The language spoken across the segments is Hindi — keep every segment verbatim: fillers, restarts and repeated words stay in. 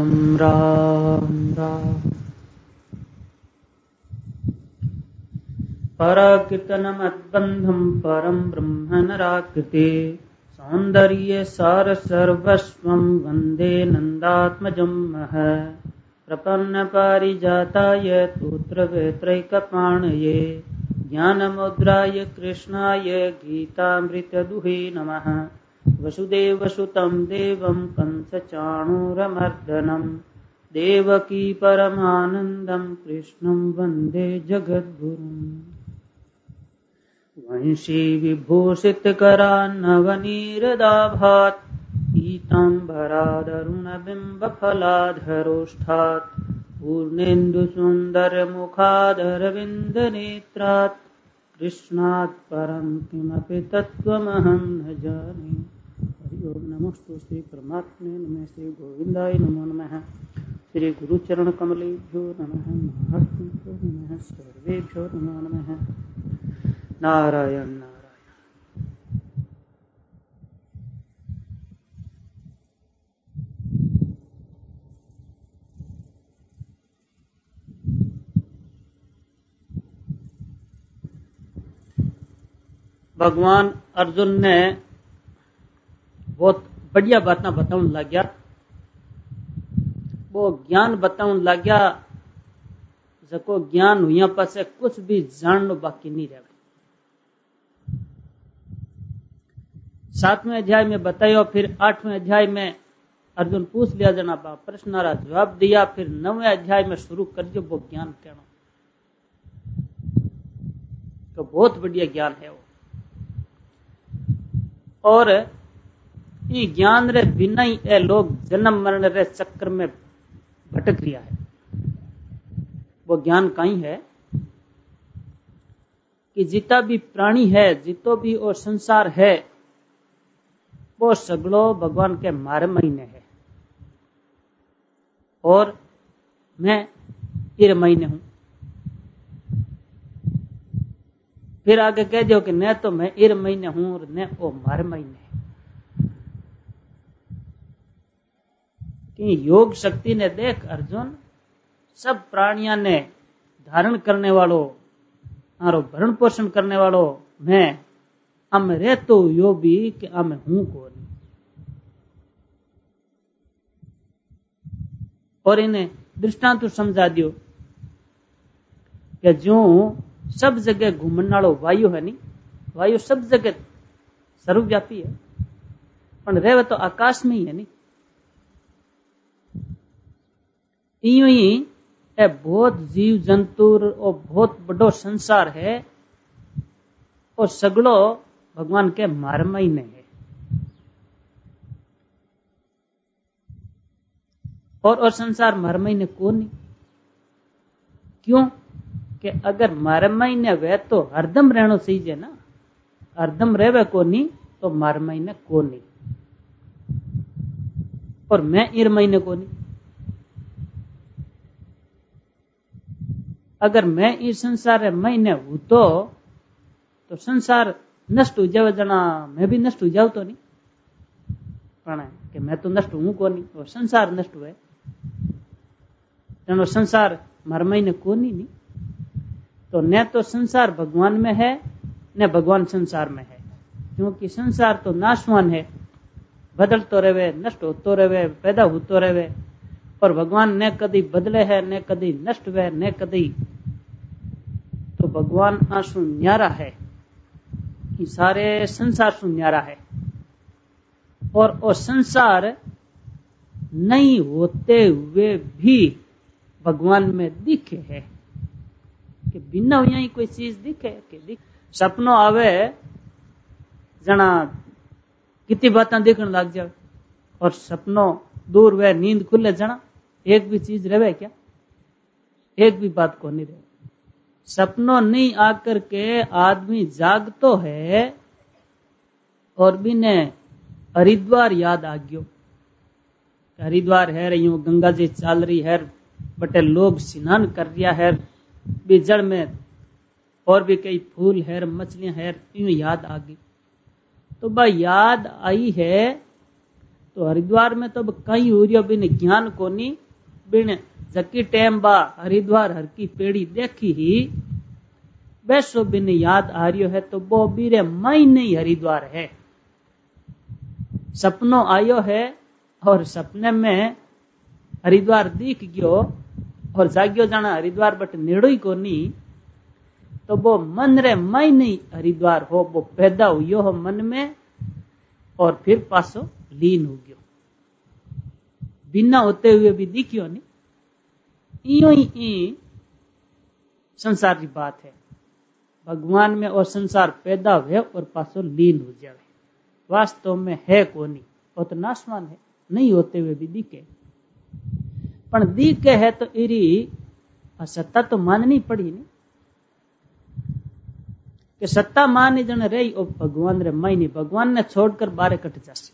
राम राम राम। पराकीर्तनमद्बन्धं परं ब्रह्म नराकृते सौन्दर्ये सार सर्वस्वं वन्दे नन्दात्मजं महः। प्रपन्नपारिजाताय तोत्रवेत्रैकपाणये ज्ञानमुद्राय कृष्णाय गीतामृतदुहे नमः। वसुदेवसुतं देवं कंसचाणूरमर्दनं देवकी परमानन्दं कृष्णं वन्दे जगद्गुरुम्। वंशी विभूषितकरान्नवनीरदाभात् पीताम्बरादरुणबिम्बफलाधरोष्ठात् पूर्णेन्दुसुन्दरमुखादरविन्दनेत्रात् कृष्णात् परं किमपि तत्त्वमहं न जाने। हरि ओम। नमोस्तु श्री परमात्मे नमः। श्री गोविंदाय नमो नमः। श्री गुरुचरण कमलेभ्यो नमः। महात्मेभ्यो नमः। सर्वेभ्यो नमो नमः। नारायण नारायण। भगवान अर्जुन ने बहुत बढ़िया बातें बताने लग गया। वो ज्ञान बताने लग गया जको ज्ञान हुआ पासे कुछ भी जाननो बाकी नहीं रहे। सातवें अध्याय में बतायो, फिर आठवें अध्याय में अर्जुन पूछ लिया जना बा प्रश्न रा जवाब दिया, फिर नौवें अध्याय में शुरू कर दियो वो ज्ञान कहना। तो बहुत बढ़िया ज्ञान है वो। और ये ज्ञान रे बिना ही ए लोग जन्म मरण रे चक्कर में भटक रिया है। वो ज्ञान कहीं है कि जितना भी प्राणी है, जितो भी वो संसार है, वो सगलो भगवान के मारे महीने है और मैं इर महीने हूं। फिर आगे कह दो कि न तो मैं इर महीने हूं और न वो मारे महीने है। कि योग शक्ति ने देख अर्जुन, सब प्राणियों ने धारण करने वालों और भरण पोषण करने वालों मैं अम रे तो यो भी कि अम हूं कौन। और इन्हें दृष्टांत समझा दियो कि जो सब जगह घूमने वालो वायु है नी, वायु सब जगह सर्वव्यापी है, पर रहे तो आकाश में ही है नी। इयो ही ए बहुत जीव जंतु और बहुत बड़ो संसार है और सगलो भगवान के मारमई में है। और और संसार मारमई ने कौन नहीं। क्यों कि अगर मारमई ने वे तो हरदम रहना चाहिए ना, हरदम रहे को नहीं तो मारमई ने को नहीं। और मैं इर महीने को नहीं। अगर मैं इस संसार महीने हूं तो तो संसार नष्ट हो जावे जना मैं भी नष्ट हो जाऊं तो नहीं। पण कि मैं तो नष्ट हूं को नहीं और संसार नष्ट हुए जनो संसार मार महीने को नहीं, नहीं। तो न तो संसार भगवान में है न भगवान संसार में है। क्योंकि संसार तो नाशवान है, बदलतो रहे, नष्ट होतो रहे, पैदा होतो रहे। और भगवान न कदी बदले है न कदी नष्ट हुए न कदी। तो भगवान आंसू न्यारा है, ये सारे संसार सु न्यारा है। और वो संसार नहीं होते हुए भी भगवान में दिखे है कि बिना यही कोई चीज दिखे कि दिख। सपनों आवे जना कितनी बातें देखने लग जाए और सपनों दूर वे नींद खुले जना एक भी चीज रहे क्या, एक भी बात को नहीं रहे। सपनों नहीं आकर के आदमी जागतो है और भी ने हरिद्वार याद आ गयो। हरिद्वार है रही हूं, गंगा जी चल रही है, बटे लोग स्नान कर रिया है, जड़ में और भी कई फूल है, मछलियां है, यूं याद आ गई। तो भाई याद आई है तो हरिद्वार में तो कई हो रियो बिन ज्ञान कोनी बिन जकी टेम बा हरिद्वार हर की पेड़ी देखी ही बैसो बिन याद आ रियो है तो वो बीरे मई नहीं हरिद्वार है। सपनों आयो है और सपने में हरिद्वार दिख गयो और जाग्यो जाना हरिद्वार बट नेड़ो ही कोनी तो वो मन रे मई नहीं हरिद्वार हो वो पैदा हुयो हो मन में और फिर पासो लीन हो गयो बिना होते हुए भी दिखियो नहीं। इयो ही संसार की बात है भगवान में और संसार पैदा हुए और पासो लीन हो जाए वास्तव में है कोनी वो तो नाशवान है नहीं होते हुए भी दिखे पण दिखे है तो इरी सत्ता तो माननी पड़ी नहीं कि सत्ता मान जन रही और भगवान रे मई नहीं भगवान ने छोड़कर बारे कट जासे।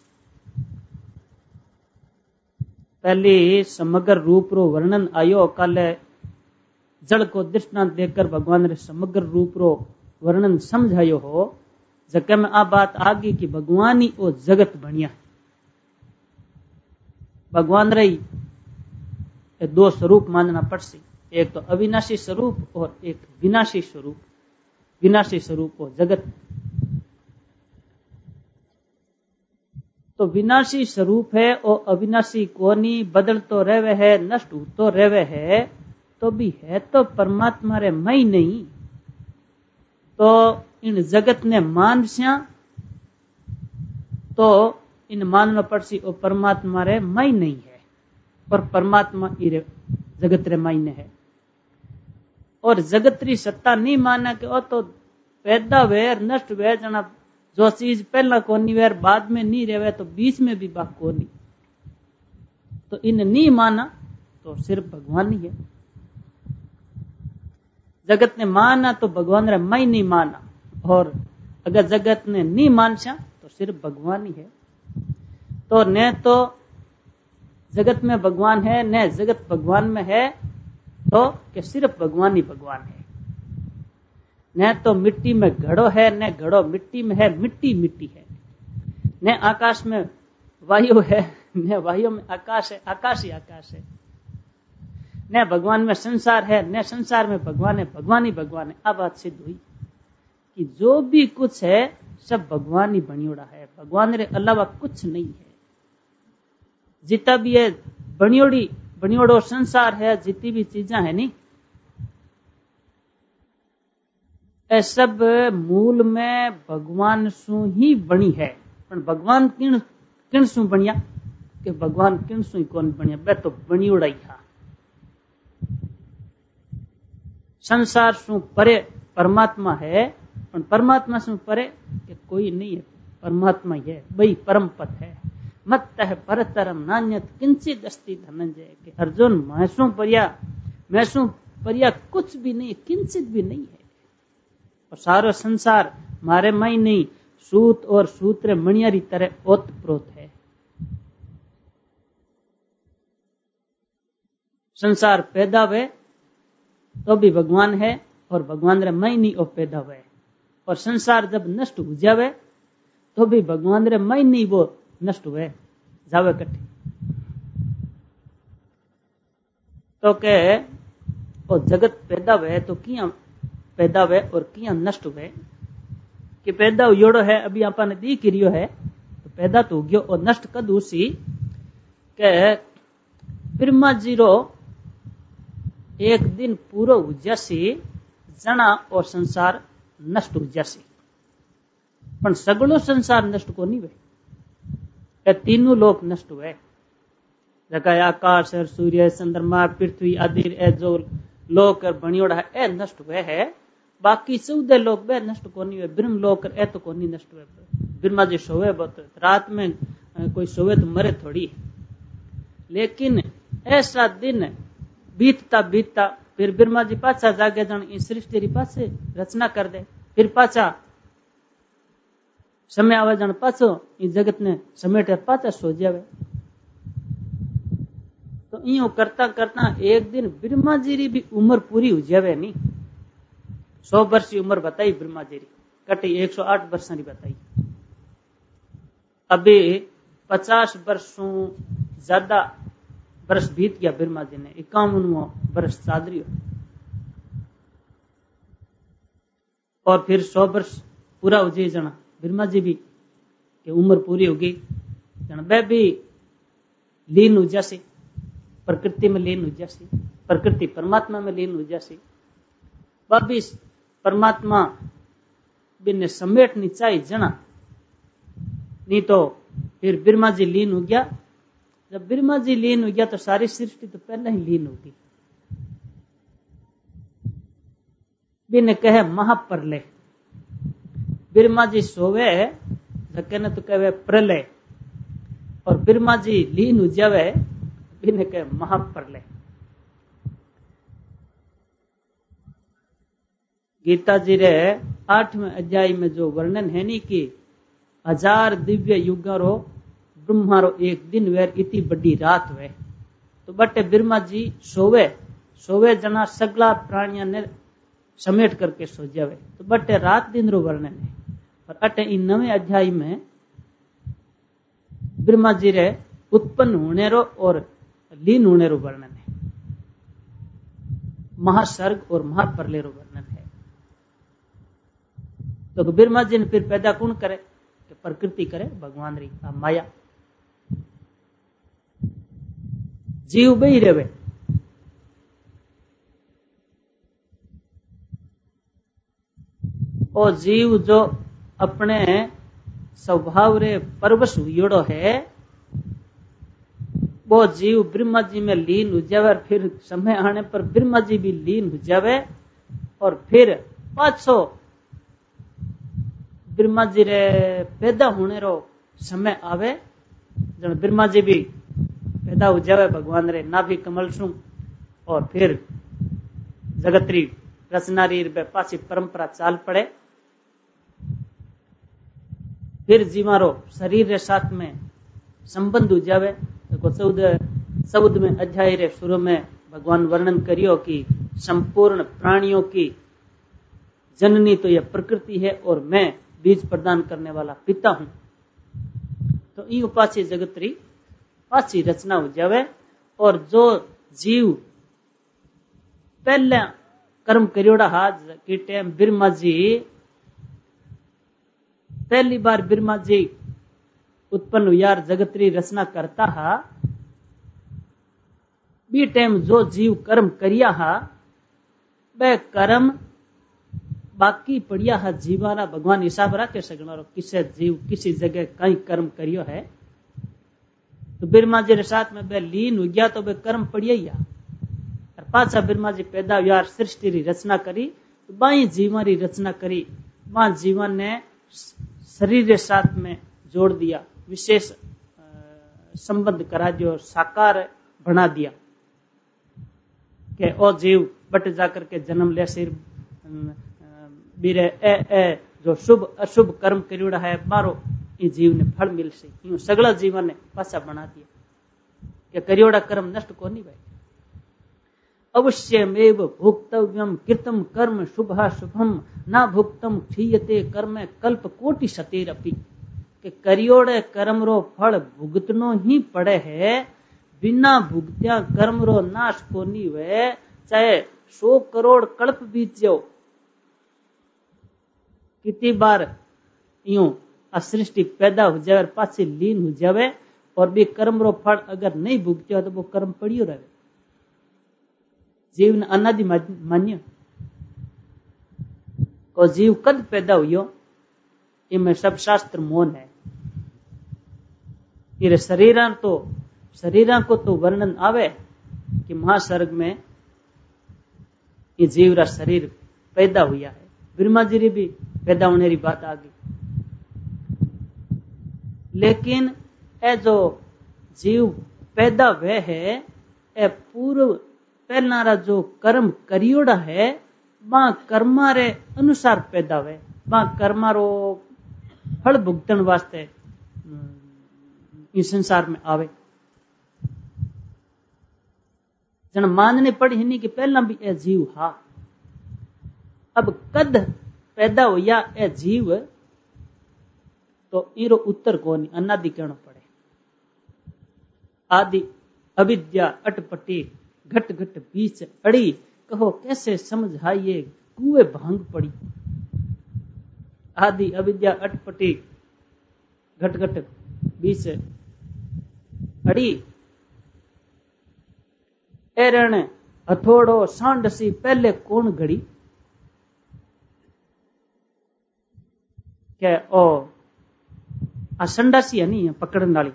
पहले समग्र रूप रो वर्णन आयो काले जड़ को दृष्टांत देकर भगवान रे समग्र रूप रो वर्णन समझायो हो जके में आ बात आ गई कि भगवान ही वो जगत बनिया भगवान रही दो स्वरूप मानना पड़सी एक तो अविनाशी स्वरूप और एक विनाशी स्वरूप विनाशी स्वरूप हो जगत तो विनाशी स्वरूप है और अविनाशी कोनी बदल तो रहवे है नष्ट हो तो रहवे है तो भी है तो परमात्मा रे मई नहीं तो इन जगत ने मान स्या तो इन मानना पड़सी और परमात्मा रे मई नहीं है और परमात्मा इरे जगत रे मई ने है और जगत री सत्ता नहीं माना कि ओ तो पैदा वेर नष्ट वेर जना जो चीज पहला कोनी वेर बाद में नहीं रहे तो बीच में भी बात कोनी तो इन नहीं माना तो सिर्फ भगवान ही है। जगत ने माना तो भगवान रे मई नहीं माना और अगर जगत ने नहीं मानसा तो सिर्फ भगवान ही है। तो न तो जगत में भगवान है न जगत भगवान में है तो कि सिर्फ भगवान ही भगवान है। न तो मिट्टी में घड़ो है न घड़ो मिट्टी में है मिट्टी मिट्टी है न आकाश में वायु है न वायु में आकाश है आकाश ही आकाश है न भगवान में संसार है न संसार में भगवान है भगवान ही भगवान है। अब बात सिद्ध हुई कि जो भी कुछ है सब भगवान ही बनियोड़ा है भगवान रे अलावा कुछ नहीं है। जितना भी है बनियोड़ी बनियोड़ो संसार है जितनी भी चीजा है नी ए सब मूल में भगवान सु ही बनी है पर भगवान किन किन सु बनिया कि भगवान किन सु कौन बनिया बे तो बनियोड़ा ही हा। संसार सु परे परमात्मा है पर परमात्मा सु परे कि कोई नहीं है परमात्मा ही है वही परम पद है मत है परतरम नान्यत किंचित अस्ति धनंजय के अर्जुन महसू परिया महसू परिया कुछ भी नहीं किंचित भी नहीं है और सारो संसार मारे मई नहीं सूत और सूत्र मणियारी तरह ओत प्रोत है। संसार पैदा हुए तो भी भगवान है और भगवान रे मई नहीं ओ पैदा हुए और संसार जब नष्ट हो जावे तो भी भगवान रे मई नहीं वो नष्ट हुए जावे कट्ठे तो के वो जगत पैदा हुए तो किया पैदा हुए और किया नष्ट हुए कि पैदा हुयोड़ो है अभी आपने देख रियो है तो पैदा तो हो गयो और नष्ट कद उसी के ब्रह्मा जी रो एक दिन पूरा हो जासी जना और संसार नष्ट हो जासी पण सगळो संसार नष्ट को नहीं हुए तीनों लोक नष्ट हुए जका आकाश और सूर्य चंद्रमा पृथ्वी आदि ए जो लोक बनियोड़ा है ए नष्ट हुए है बाकी चौदह लोक बे नष्ट को नहीं हुए ब्रह्म लोक ए तो को नहीं नष्ट हुए ब्रह्मा जी सोवे बहुत रात में कोई सोवे तो मरे थोड़ी लेकिन ऐसा दिन बीतता बीतता फिर ब्रह्मा जी पाछा जागे जन इस सृष्टि री पाछे रचना कर दे फिर पाछा समय आवे जन पाछो इस जगत ने समेटे पाछा सो जावे तो यूं करता करता एक दिन ब्रह्मा जी री भी उम्र पूरी हो जावे नी सौ वर्ष की उम्र बताई ब्रह्मा जी री कटी एक सौ आठ वर्ष की बताई अभी पचास वर्षों ज्यादा वर्ष बीत गया ब्रह्मा जी ने, इक्यावनवा वर्ष चादरी हो, और फिर सौ वर्ष पूरा हो जाए जना ब्रह्मा जी भी कि उम्र पूरी हो गई जना वह भी लीन हो जासी, प्रकृति में लीन हो जासी, प्रकृति परमात्मा में लीन हो जासी। वह भी परमात्मा बिन समेटनी चाहिए जना, नहीं तो फिर ब्रह्मा जी लीन हो गया। जब ब्रह्मा जी लीन हो गया तो सारी सृष्टि तो पहले ही लीन होगी। बिन कहे महाप्रलय, ब्रह्मा जी सोवे धक्के तो कहे प्रलय, और ब्रह्मा जी लीन हो जावे बिन कहे महाप्रलय। गीता जी रे आठवें अध्याय में जो वर्णन है नी कि हजार दिव्य युगों रो ब्रह्मा रो एक दिन वेर इतनी बड़ी रात वे, तो बटे ब्रह्मा जी सोवे सोवे जना सगला प्राणियों ने समेट करके सो जावे, तो बटे रात दिन रो वर्णन है। और अटे इन नवे अध्याय में ब्रह्मा जी रे उत्पन्न होने रो और लीन होने रो वर्णन है, महासर्ग और महाप्रलय रो वर्णन है। तो ब्रह्मा जी ने फिर पैदा कौन करे कि प्रकृति करे, भगवान री आ माया। जीव बही रहे, और जीव जो अपने स्वभाव रे परवश हुयोड़ो है, वो जीव ब्रह्मा जी में लीन हो जावे, फिर समय आने पर ब्रह्मा जी भी लीन हो जावे, और फिर पाछो ब्रह्मा जी रे पैदा होने रो समय आवे, जब ब्रह्मा जी भी पैदा हो जावे भगवान रे नाभि कमल सु, और फिर जगतरी रचना री पासी परंपरा चाल पड़े। फिर जीवारो शरीर रे साथ में संबंध हो जावे। तो चौदह चौदह में अध्याय रे शुरू में भगवान वर्णन करियो कि संपूर्ण प्राणियों की जननी तो यह प्रकृति है, और मैं बीज प्रदान करने वाला पिता हूं। तो ई उपासी जगतरी पासी रचना हो जावे, और जो जीव पहले कर्म करियोड़ा हाज की टाइम ब्रह्मा जी पहली बार ब्रह्मा जी उत्पन्न हुआ जगतरी रचना करता हा, बी टाइम जो जीव कर्म करिया हा वह कर्म बाकी पड़िया हा जीवाना भगवान हिसाब रखे सकना रो, किसी जीव किसी जगह कहीं कर्म करियो है तो ब्रह्मा जी के साथ में वह लीन हो गया, तो वह कर्म पड़िया ही और पाछा ब्रह्मा जी पैदा हुआ, सृष्टि री रचना करी, तो बाई जीवन री रचना करी, वहां जीवन ने शरीर के साथ में जोड़ दिया, विशेष संबंध करा दियो, साकार बना दिया कि ओ जीव बट जाकर के जन्म ले, सिर बीरे ए ए जो शुभ अशुभ कर्म करियोड़ा है मारो ये जीव ने फल मिल से, यूं सगला जीवन ने पासा बना दिया कि करियोड़ा कर्म नष्ट को नहीं भाई। अवश्यमेव भुक्तव्यम कृतम कर्म शुभा शुभम ना भुक्तम क्षीयते कर्म कल्प कोटि सतेरपि, कि करियोड़े कर्म रो फल भुगतनो ही पड़े है, बिना भुगत्या कर्म रो नाश को नहीं वे, चाहे सौ करोड़ कल्प बीत जाओ, कितनी बार यूं असृष्टि पैदा हो जाए और पाछे लीन हो जावे, और भी कर्म रो फल अगर नहीं भुगत्यो हो तो वो कर्म पड़ियो रहे। जीव ने अनादि मान्य और जीव कद पैदा हुई इनमें सब शास्त्र मौन है। फिर शरीर तो शरीर को तो वर्णन आवे कि महासर्ग में ये जीव रा शरीर पैदा हुआ है, ब्रह्मा जी भी पैदा होने की बात आ गई, लेकिन ए जो जीव पैदा हुए है ए पूर्व पहला जो कर्म करियोड़ा है वहां कर्मा रे अनुसार पैदा हुए, वहां कर्मा रो फल भुगतन वास्ते इस संसार में आवे। जन मानने पड़ी ही नहीं कि पहला भी ए जीव हा, अब कद पैदा होया ए जीव तो इरो उत्तर को नहीं अनादि कहना पड़े। आदि अविद्या अटपटी घट घट बीच अड़ी, कहो कैसे समझाइए कुएं भांग पड़ी। आदि अविद्या अटपटी घट घट बीच अड़ी, एरण हथोड़ो सांडसी पहले कौन घड़ी। के ओ आ संडासी है नहीं पकड़न वाली,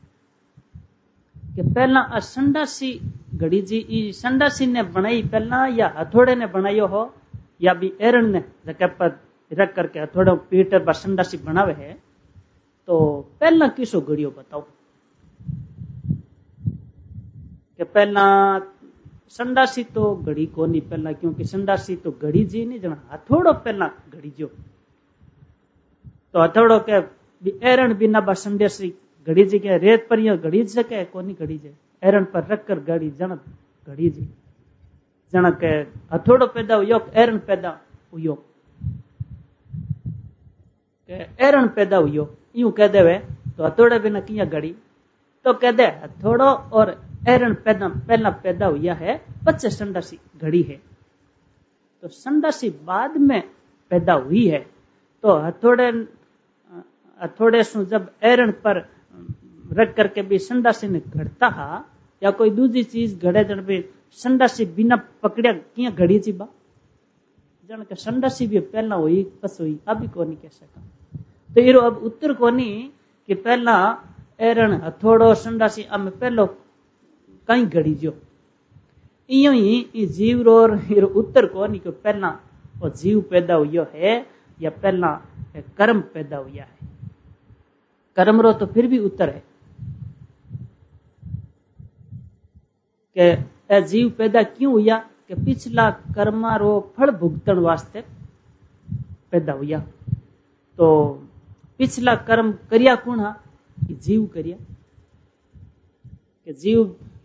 कि पहला आ संडासी घड़ी जी ई संडासी ने बनाई पहला या हथोड़े ने बनायो हो, या भी एरण ने जगह पर रख करके हथोड़े पीट पर संडासी बनावे है, तो पहला किसो घड़ियो बताओ। कि पहला संडासी तो घड़ी को नहीं पहला, क्योंकि संडासी तो घड़ी जी नहीं जना हथोड़ो पहला घड़ी जो, तो हथोड़ो के एरण बिना बा संडासी घड़ी जी के रेत पर यह घड़ी सके कोनी घड़ी जे, एरण पर रखकर घड़ी जनक घड़ी जी जनक हथोड़ो पैदा हुयो एरण पैदा हुयो, एरण पैदा हुयो यूं कह देवे तो हथोड़े बिना किया घड़ी, तो कह दे हथोड़ो और एरण पैदा पहला पैदा हुआ है, पच्चीस संडासी घड़ी है। तो संडासी बाद में पैदा हुई है, तो हथोड़े हथोड़े सु जब एरण पर रख करके भी संडासी ने घड़ता हा, या कोई दूसरी चीज घड़े जन भी संडासी बिना पकड़िया किया घड़ी जी बा, जन के संडासी भी पहला हुई पस हुई अभी को नहीं कह सका। तो ये अब उत्तर को नहीं कि पहला एरण हथोड़ो संडासी अब पहलो कई घड़ी जो, इयो ही जीव रो उत्तर को नहीं कि पहला वो जीव पैदा हुआ है या पहला कर्म पैदा हुआ है। कर्म रो तो फिर भी उत्तर है कि जीव पैदा क्यों हुआ, कि पिछला कर्मा रो फल भुगतन वास्ते पैदा हुआ। तो पिछला कर्म करिया कौन हा, कि जीव करिया, कि जीव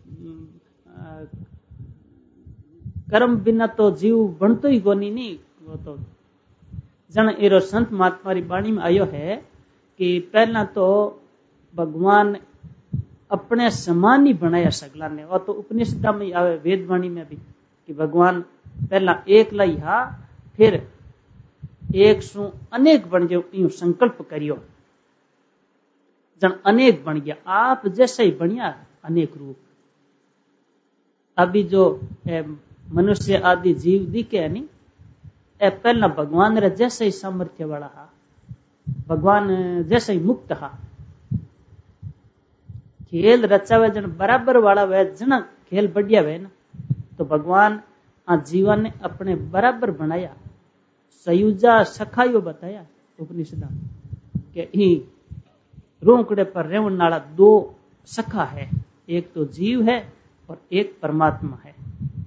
कर्म बिना तो जीव बनतो ही कोनी नहीं। वो तो जन एरो संत महात्मा री वाणी में आयो है कि पहला तो भगवान अपने समान ही बनाया सगला ने, और तो उपनिषद में आवे वेद वाणी में भी कि भगवान पहला एक लाई हा, फिर एक सु अनेक बन जाओ यूं संकल्प करियो, जन अनेक बन गया, आप जैसे ही बनिया अनेक रूप। अभी जो मनुष्य आदि जीव दिखे है नहीं, ए पहला भगवान रे जैसे ही सामर्थ्य वाला हा, भगवान जैसे ही मुक्त हा। खेल रचावे जन बराबर वाला वह जना खेल बढ़िया वह ना, तो भगवान आ जीवन ने अपने बराबर बनाया, सयुजा सखायो बताया उपनिषद के ही रोकड़े पर रेवण नाला दो सखा है, एक तो जीव है और एक परमात्मा है।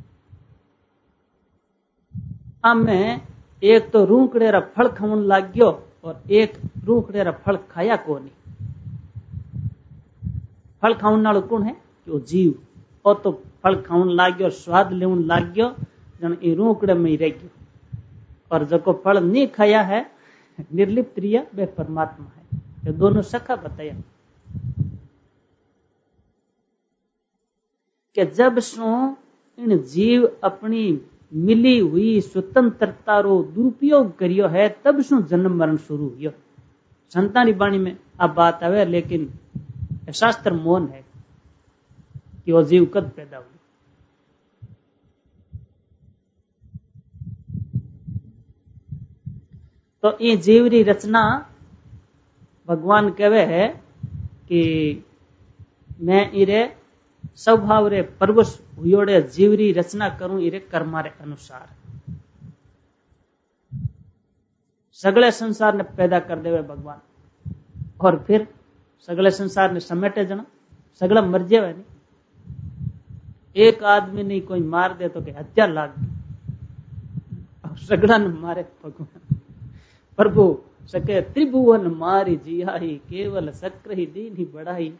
हमें एक तो रूकड़े रा फल खावन लाग गयो और एक रूकड़े रा फल खाया को नहीं। फल खावन नालो कौन है, कि वो जीव, और तो फल खावन लाग गयो, स्वाद लेवन लाग गयो, जन ई रूकड़े में ही रह गयो। और जको फल नहीं खाया है निर्लिप्त रिया वे परमात्मा है। ये दोनों सखा बताया कि जब सो इन जीव अपनी मिली हुई स्वतंत्रता रो दुरुपयोग करियो है, तब सो जन्म मरण शुरू हुई। संतानी वाणी में अब बात आवे, लेकिन शास्त्र मौन है कि वो जीव कद पैदा हुई। तो ये जीव री रचना भगवान कहवे है कि मैं इरे स्वभाव रे परवश हुयोड़े जीव री रचना करूं इरे कर्मा रे अनुसार। सगले संसार ने पैदा कर देवे भगवान, और फिर सगले संसार ने समेटे जना, सगला मर जावे नहीं। एक आदमी नहीं कोई मार दे तो के हत्या लाग गई, सगला ने मारे भगवान। प्रभु सके त्रिभुवन मारी जियाही, केवल सक्र ही दीन ही बढ़ाई।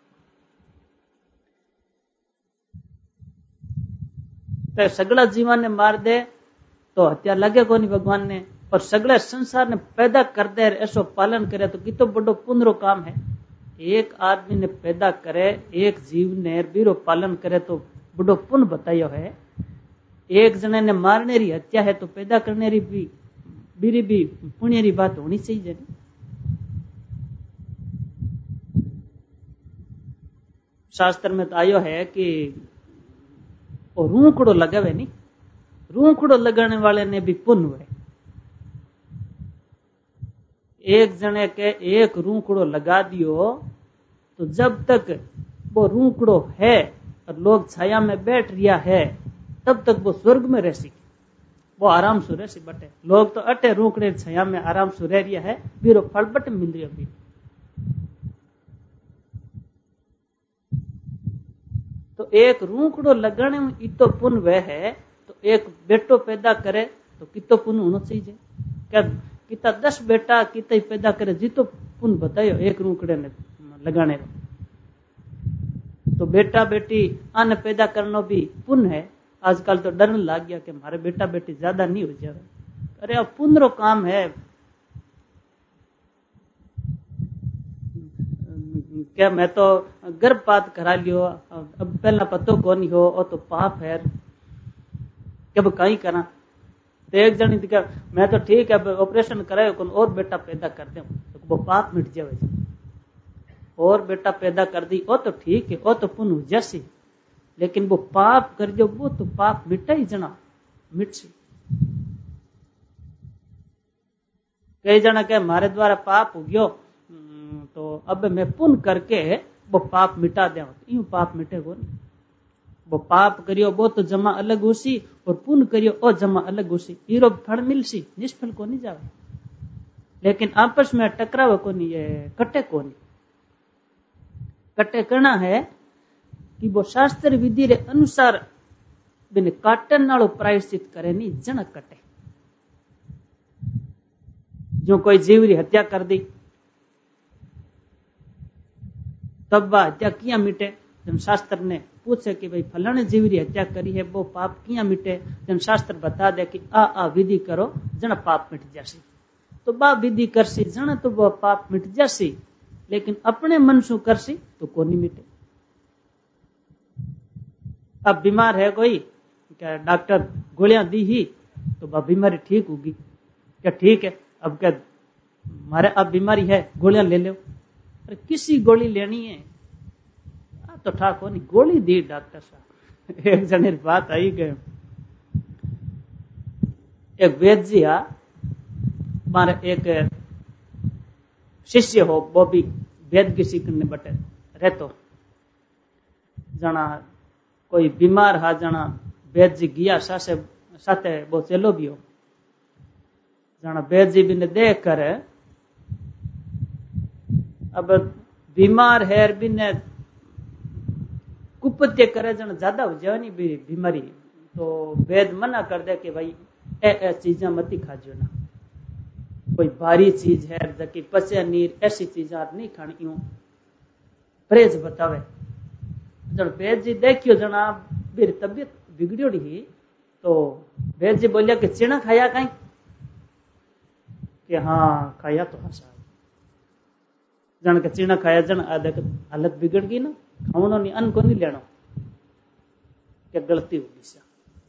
तो सगला जीवन ने मार दे तो हत्या लगे को नहीं भगवान ने, और सगले संसार ने पैदा कर दे ऐसो पालन करे तो कितो बड़ो पुण्य रो काम है। एक आदमी ने पैदा करे, एक जीव ने बीरो पालन करे तो बड़ो पुण्य बतायो है। एक जने ने मारने री हत्या है तो पैदा करने री भी बीरी भी पुण्य री बात होनी चाहिए। शास्त्र में तो आयो है कि वो रूखड़ो लगावे नहीं, रूखड़ो लगाने वाले ने भी पुण्य हुए। एक जने के एक रूखड़ो लगा दियो तो जब तक वो रूखड़ो है और लोग छाया में बैठ रिया है तब तक वो स्वर्ग में रह सके, वो आराम से रह सी बटे। लोग तो अटे रूखड़े छाया में आराम से रह रिया है, बीरो फल बट मिल रही अभी। तो एक रूखड़ो लगाने में इतो पुण्य वह है, तो एक बेटो पैदा करे तो कितो पुण्य होना चाहिए। क्या किता दस बेटा किता ही पैदा करे जितो पुण्य बतायो एक रूखड़े ने लगाने रो। तो बेटा बेटी अन्न पैदा करना भी पुण्य है। आजकल तो डरने लग गया कि हमारे बेटा बेटी ज्यादा नहीं हो जाए। अरे अब पुण्य रो काम है। क्या मैं तो गर्भपात करा लियो, अब पहला पतो कौन हो, और तो पाप है, कब कहीं करा। तो एक जनी दिखा मैं तो ठीक है ऑपरेशन करायो कौन और बेटा पैदा कर दे तो वो पाप मिट जाए। और बेटा पैदा कर दी वो तो ठीक है, वो तो पुण्य हो जैसी, लेकिन वो पाप कर जो वो तो पाप मिटा ही जना मिट सी। कई जना के मारे द्वारा पाप हो गयो तो अब मैं पुण्य करके वो पाप मिटा दे, यूं पाप मिटेगो नहीं। वो पाप करियो वो तो जमा अलग होसी और पुण्य करियो वो जमा अलग होसी, हीरो फल मिलसी, निष्फल को नहीं जावे। लेकिन आपस में टकराव को नहीं, ये कटे को नहीं। कटे करना है कि वो शास्त्र विधि रे अनुसार बिन काटन नालो प्रायश्चित करे नहीं जन कटे। जो कोई जीव री हत्या कर दी तब वह हत्या किया मिटे। जन शास्त्र ने पूछे कि भाई फलाने जीव री हत्या करी है वो पाप किया मिटे, जन शास्त्र बता दे कि आ आ विधि करो जन पाप मिट जासी। तो बा विधि करसी जन तो वह पाप मिट जासी, लेकिन अपने मन से करसी तो को नहीं मिटे। अब बीमार है कोई, क्या डॉक्टर गोलियां दी ही तो वह बीमारी ठीक होगी, क्या ठीक है। अब क्या हमारे अब बीमारी है गोलियां ले लो, अरे किसी गोली लेनी है तो ठाको नहीं गोली दी डॉक्टर साहब। एक जने बात आई गए, एक वेद जी आ मारे एक शिष्य हो वो भी वेद की सीखने बटे रहतो। जना कोई बीमार हा जना वेद जी गया सासे साथे वो चलो भी हो। जना वेद जी भी ने देख कर अब बीमार है भी ने कुपत्य करे जन ज्यादा हो जाए नहीं बीमारी, तो वेद मना कर दे कि भाई ए ए चीजें मत खाजो ना, कोई भारी चीज है जबकि पचे नीर ऐसी चीजा नहीं खानी, यूं परहेज बतावे। जन वेद जी देखियो जना मेरी तबीयत बिगड़ी ही तो वेद जी बोलिया कि चिना खाया कहीं, कि हाँ खाया तो हसा। जन के चिना खाया जन आदे हालत बिगड़ गई ना, खावनो नहीं अन्न को नहीं लेना, क्या गलती होगी सा।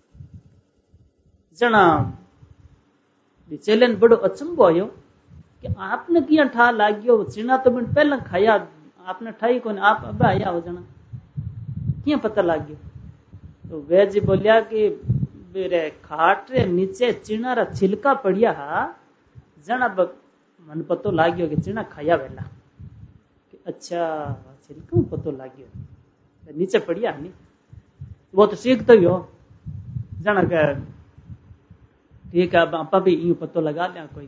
जना चैलेंज बड़ो अचंबो आयो कि आपने किया ठा लाग्यो चिना तो मैंने पहले खाया, आपने ठाई को नहीं, आप अब आया हो जना क्या पता लग गयो। तो वैद जी बोलिया कि मेरे खाट रे नीचे चिना रा छिलका पड़िया हा, जना मन पतो लाग्यो कि चिना खाया वेला। अच्छा छिलका पतो लाग्यो नीचे पड़िया नहीं, वो तो सीख तो हो जना के ठीक है आप भी यूं पतो लगा लिया कोई।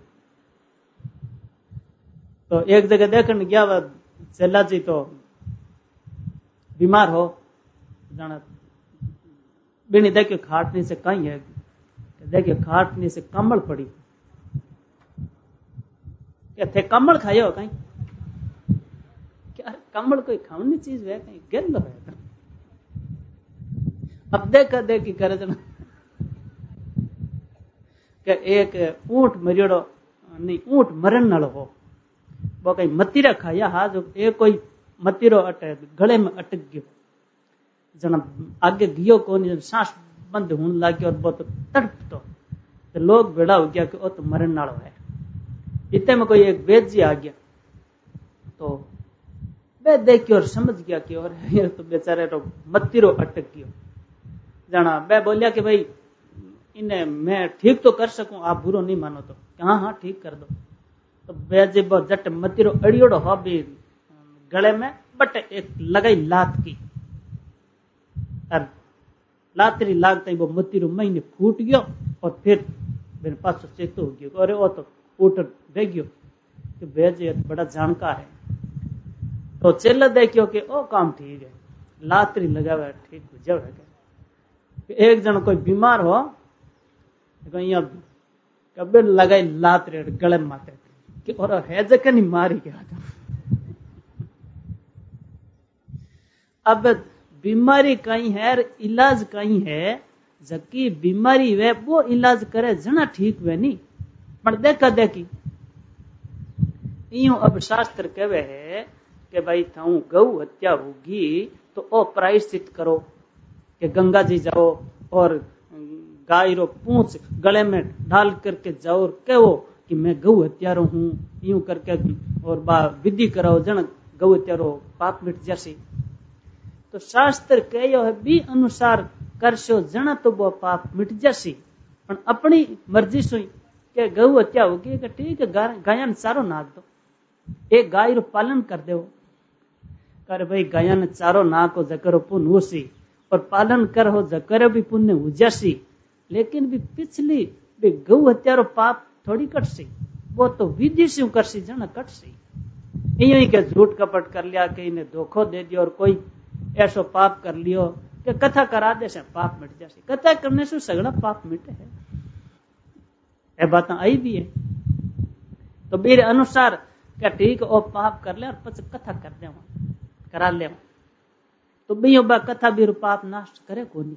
तो एक जगह देखने गया वह चेला जी तो बीमार हो जाना, बिनी देखियो खाटने से कहीं है, देखियो खाटने से कमल पड़ी, क्या थे कमल खायो कहीं, क्या कमल कोई खाने चीज है कहीं गेल है। अब देखा देखी करे जना क्या एक ऊंट मरियोड़ो नहीं ऊंट मरण नालो हो, वो कहीं मतीरा खाया हा जो एक कोई मतीरो अटे गले में अटक गयो, जना आगे गियो कोनी, सांस बंद होने लगी और बहुत तड़पतो, तो लोग बेड़ा हो गया कि ओ तो मरण नालो है। इतने में कोई एक वेद जी आ गया, तो वे देख के और समझ गया कि और ये तो बेचारे तो मतीरो अटक गयो। जना वे बोलिया कि भाई इन्हें मैं ठीक तो कर सकूं, आप बुरो नहीं मानो तो, हाँ हाँ ठीक कर दो। तो वे जब जट मतीरो अड़ियोड़ो हो भी गले में, बट एक लगाई लात की, और लातरी लागते वो मतीरो महीने फूट गयो और फिर मेरे पास चेतो हो गयो, अरे वो तो फूट बह गयो कि भेज बड़ा जानकार है। तो चेला देखियो कि ओ काम ठीक है, लातरी लगावे ठीक हो जावे। एक जन कोई बीमार हो, कभी लगाई लातरी गले माथे कि और है जके नहीं मारी गया। अब बीमारी कहीं है, इलाज कहीं है, जबकि बीमारी वे वो इलाज करे जना ठीक वे नहीं, पर देखा देखी यूं। अब शास्त्र कहवे है कि भाई थाऊ गौ हत्या होगी तो ओ प्रायश्चित करो, कि गंगा जी जाओ और गाय रो पूंछ गले में डाल करके जाओ और कहो कि मैं गौ हत्यारो हूं, यूं करके और बा विधि कराओ, जन गौ हत्यारो पाप मिट जासी। तो शास्त्र कहो है बी अनुसार करशो जना तो वो पाप मिट जासी, पर अपनी मर्जी सुई के गौ हत्या होगी कि ठीक है गायन चारो नाक दो, एक गाय रो पालन कर दो, कर भाई गायन चारो नाको जकरो पुण्य होसी और पालन कर हो जकरो भी पुण्य हो जासी। लेकिन भी पिछली भी गौ हत्या रो पाप थोड़ी कटसी, वो तो विधि से करसी जना कटसी। यही के झूठ कपट कर लिया, कि इन्हें धोखो दे दियो और कोई ऐसो पाप कर लियो कि कथा करा दे से पाप मिट जासी। कथा करने से सगड़ा पाप मिटे है, ये बात आई भी है। तो मेरे अनुसार क्या ठीक ओ पाप कर ले और पच कथा कर दे करा ले, तो बियो बा कथा भी पाप नाश करे कोनी।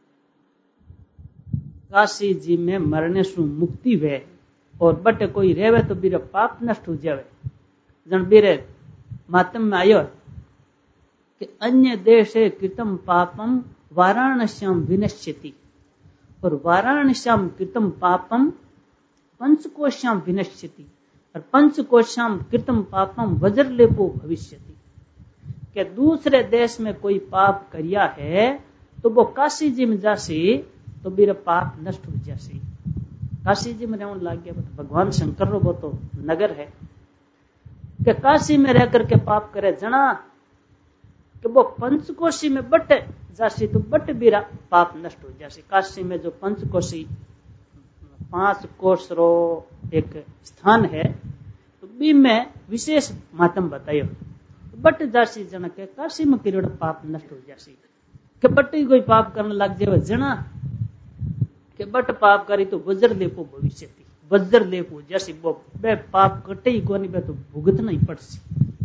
काशी जी में मरने से मुक्ति वे और बटे कोई रेवे तो बीरे पाप नष्ट हो जावे। जन बीरे मातम में आयो कि अन्य देशे कृतम पापम वाराणस्याम विनश्यति, और वाराणस्याम कृतम पापम पंचकोश्याम विनश्यति, और पंचकोश्याम कृतम पापम वज्रलेपो भविष्यति। कि दूसरे देश में कोई पाप करिया है तो वो काशी जी में जासी तो मेरा पाप नष्ट हो जासी। काशी जी में रहने लग गया, भगवान शंकर रो वो तो नगर है, कि काशी में रह करके पाप करे जना कि वो पंचकोशी में बट जासी तो बट बीरा पाप नष्ट हो जासी। काशी में जो पंचकोशी पांच कोष रो एक स्थान है, तो बी में विशेष मातम बतायो, बट जासी जना के काशी में किरण पाप नष्ट हो जासी। कि बट ही कोई पाप करने लग जाए जना कि बट पाप करी तो वज्र लेपो भविष्य, वज्र लेपो जैसी वो बे पाप कटे ही कोनी बे तो भुगतना ही पड़सी।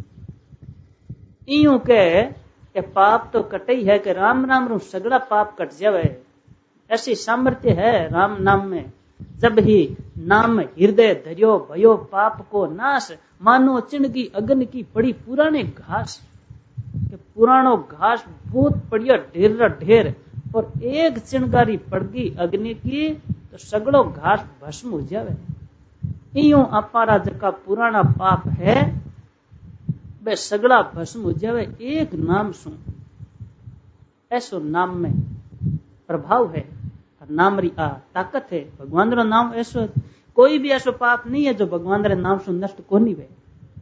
इयूं के पाप तो कटे ही है कि राम नाम रू सगड़ा पाप कट जावे, ऐसी सामर्थ्य है राम नाम में। जब ही नाम हृदय धरियो भयो पाप को नाश, मानो चिणगी अग्नि की पड़ी पुराने घास। कि पुरानो घास बहुत पड़िया ढेर ढेर, और एक चिणगारी पड़ गई अग्नि की तो सगड़ो घास भस्म हो जावे। यूं अपारा जका पुराना पाप है वे सगड़ा भस्म हो जावे एक नाम सु। ऐसो नाम में प्रभाव है, नाम री आ ताकत है। भगवान रो नाम ऐसो, कोई भी ऐसो पाप नहीं है जो भगवान रे नाम सु नष्ट कोनी वे।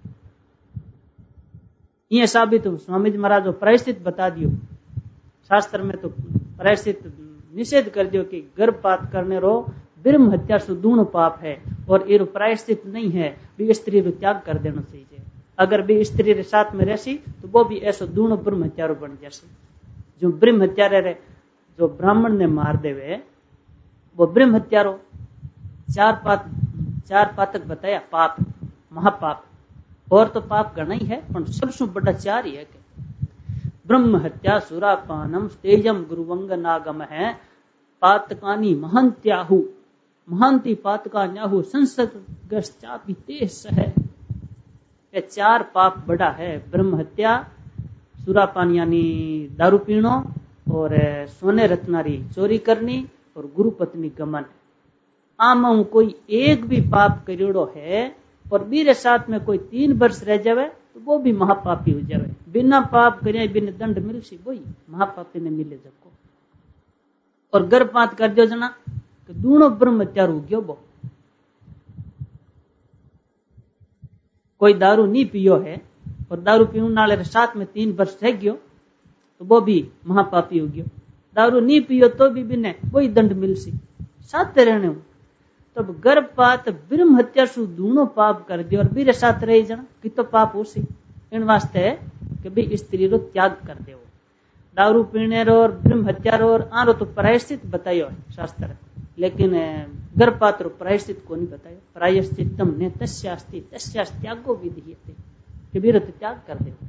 ये साबित स्वामी जी महाराज प्रायश्चित बता दियो, शास्त्र में तो प्रायश्चित निषेध कर दियो कि गर्भपात करने रो ब्रह्म हत्या सुदूर्ण पाप है और ये प्रायश्चित नहीं है, भी स्त्री रो त्याग कर देना चाहिए। अगर भी स्त्री रे साथ में रहसी तो वो भी ऐसो दूर्ण ब्रह्म हत्यारो बन जासी। जो ब्रह्म हत्यारे रे जो ब्राह्मण ने मार देवे वो ब्रह्म हत्यारो। चार पात चार पातक बताया पाप महापाप, और तो पाप गणा ही है पर सबसे बड़ा चार ही है कि ब्रह्म हत्या सुरापानम तेजम गुरुवंग नागम है पातकानी महंत्याहु महंती पातका न्याहु संसर्गश्चापि तेज है। ये चार पाप बड़ा है, ब्रह्म हत्या, सुरापान यानी दारू पीनो, और सोने रत्नारी चोरी करनी, और गुरु पत्नी गमन। आम कोई एक भी पाप करियोड़ो है और मेरे साथ में कोई तीन वर्ष रह जावे तो वो भी महापापी हो जावे। बिना पाप करे बिना दंड मिल सी वही महापापी ने मिले जबको। और गर्भपात कर दियो जना तो दोनों ब्रह्म हत्या हो गयो। वो कोई दारू नहीं पियो है और दारू पीने वाले साथ में तीन वर्ष रह गयो तो वो भी महापापी हो गयो। दारू नहीं पियो तो भी बिना वही दंड मिल सी, साथ रहने हो। तब गर्भपात ब्रह्म हत्या सु दोनों पाप कर दियो और मेरे साथ रही जाना कि तो पाप हो सी। इन वास्ते है कि भी स्त्री रो त्याग कर दे। दारू पीने रो और ब्रह्म हत्या रो और आरो तो प्रायश्चित बतायो शास्त्र, लेकिन गर्भपात रो प्रायश्चित को नहीं बतायो। प्रायश्चितम ने तस्यास्ति तस्यास त्यागो विधीयते कि विरत त्याग कर दे।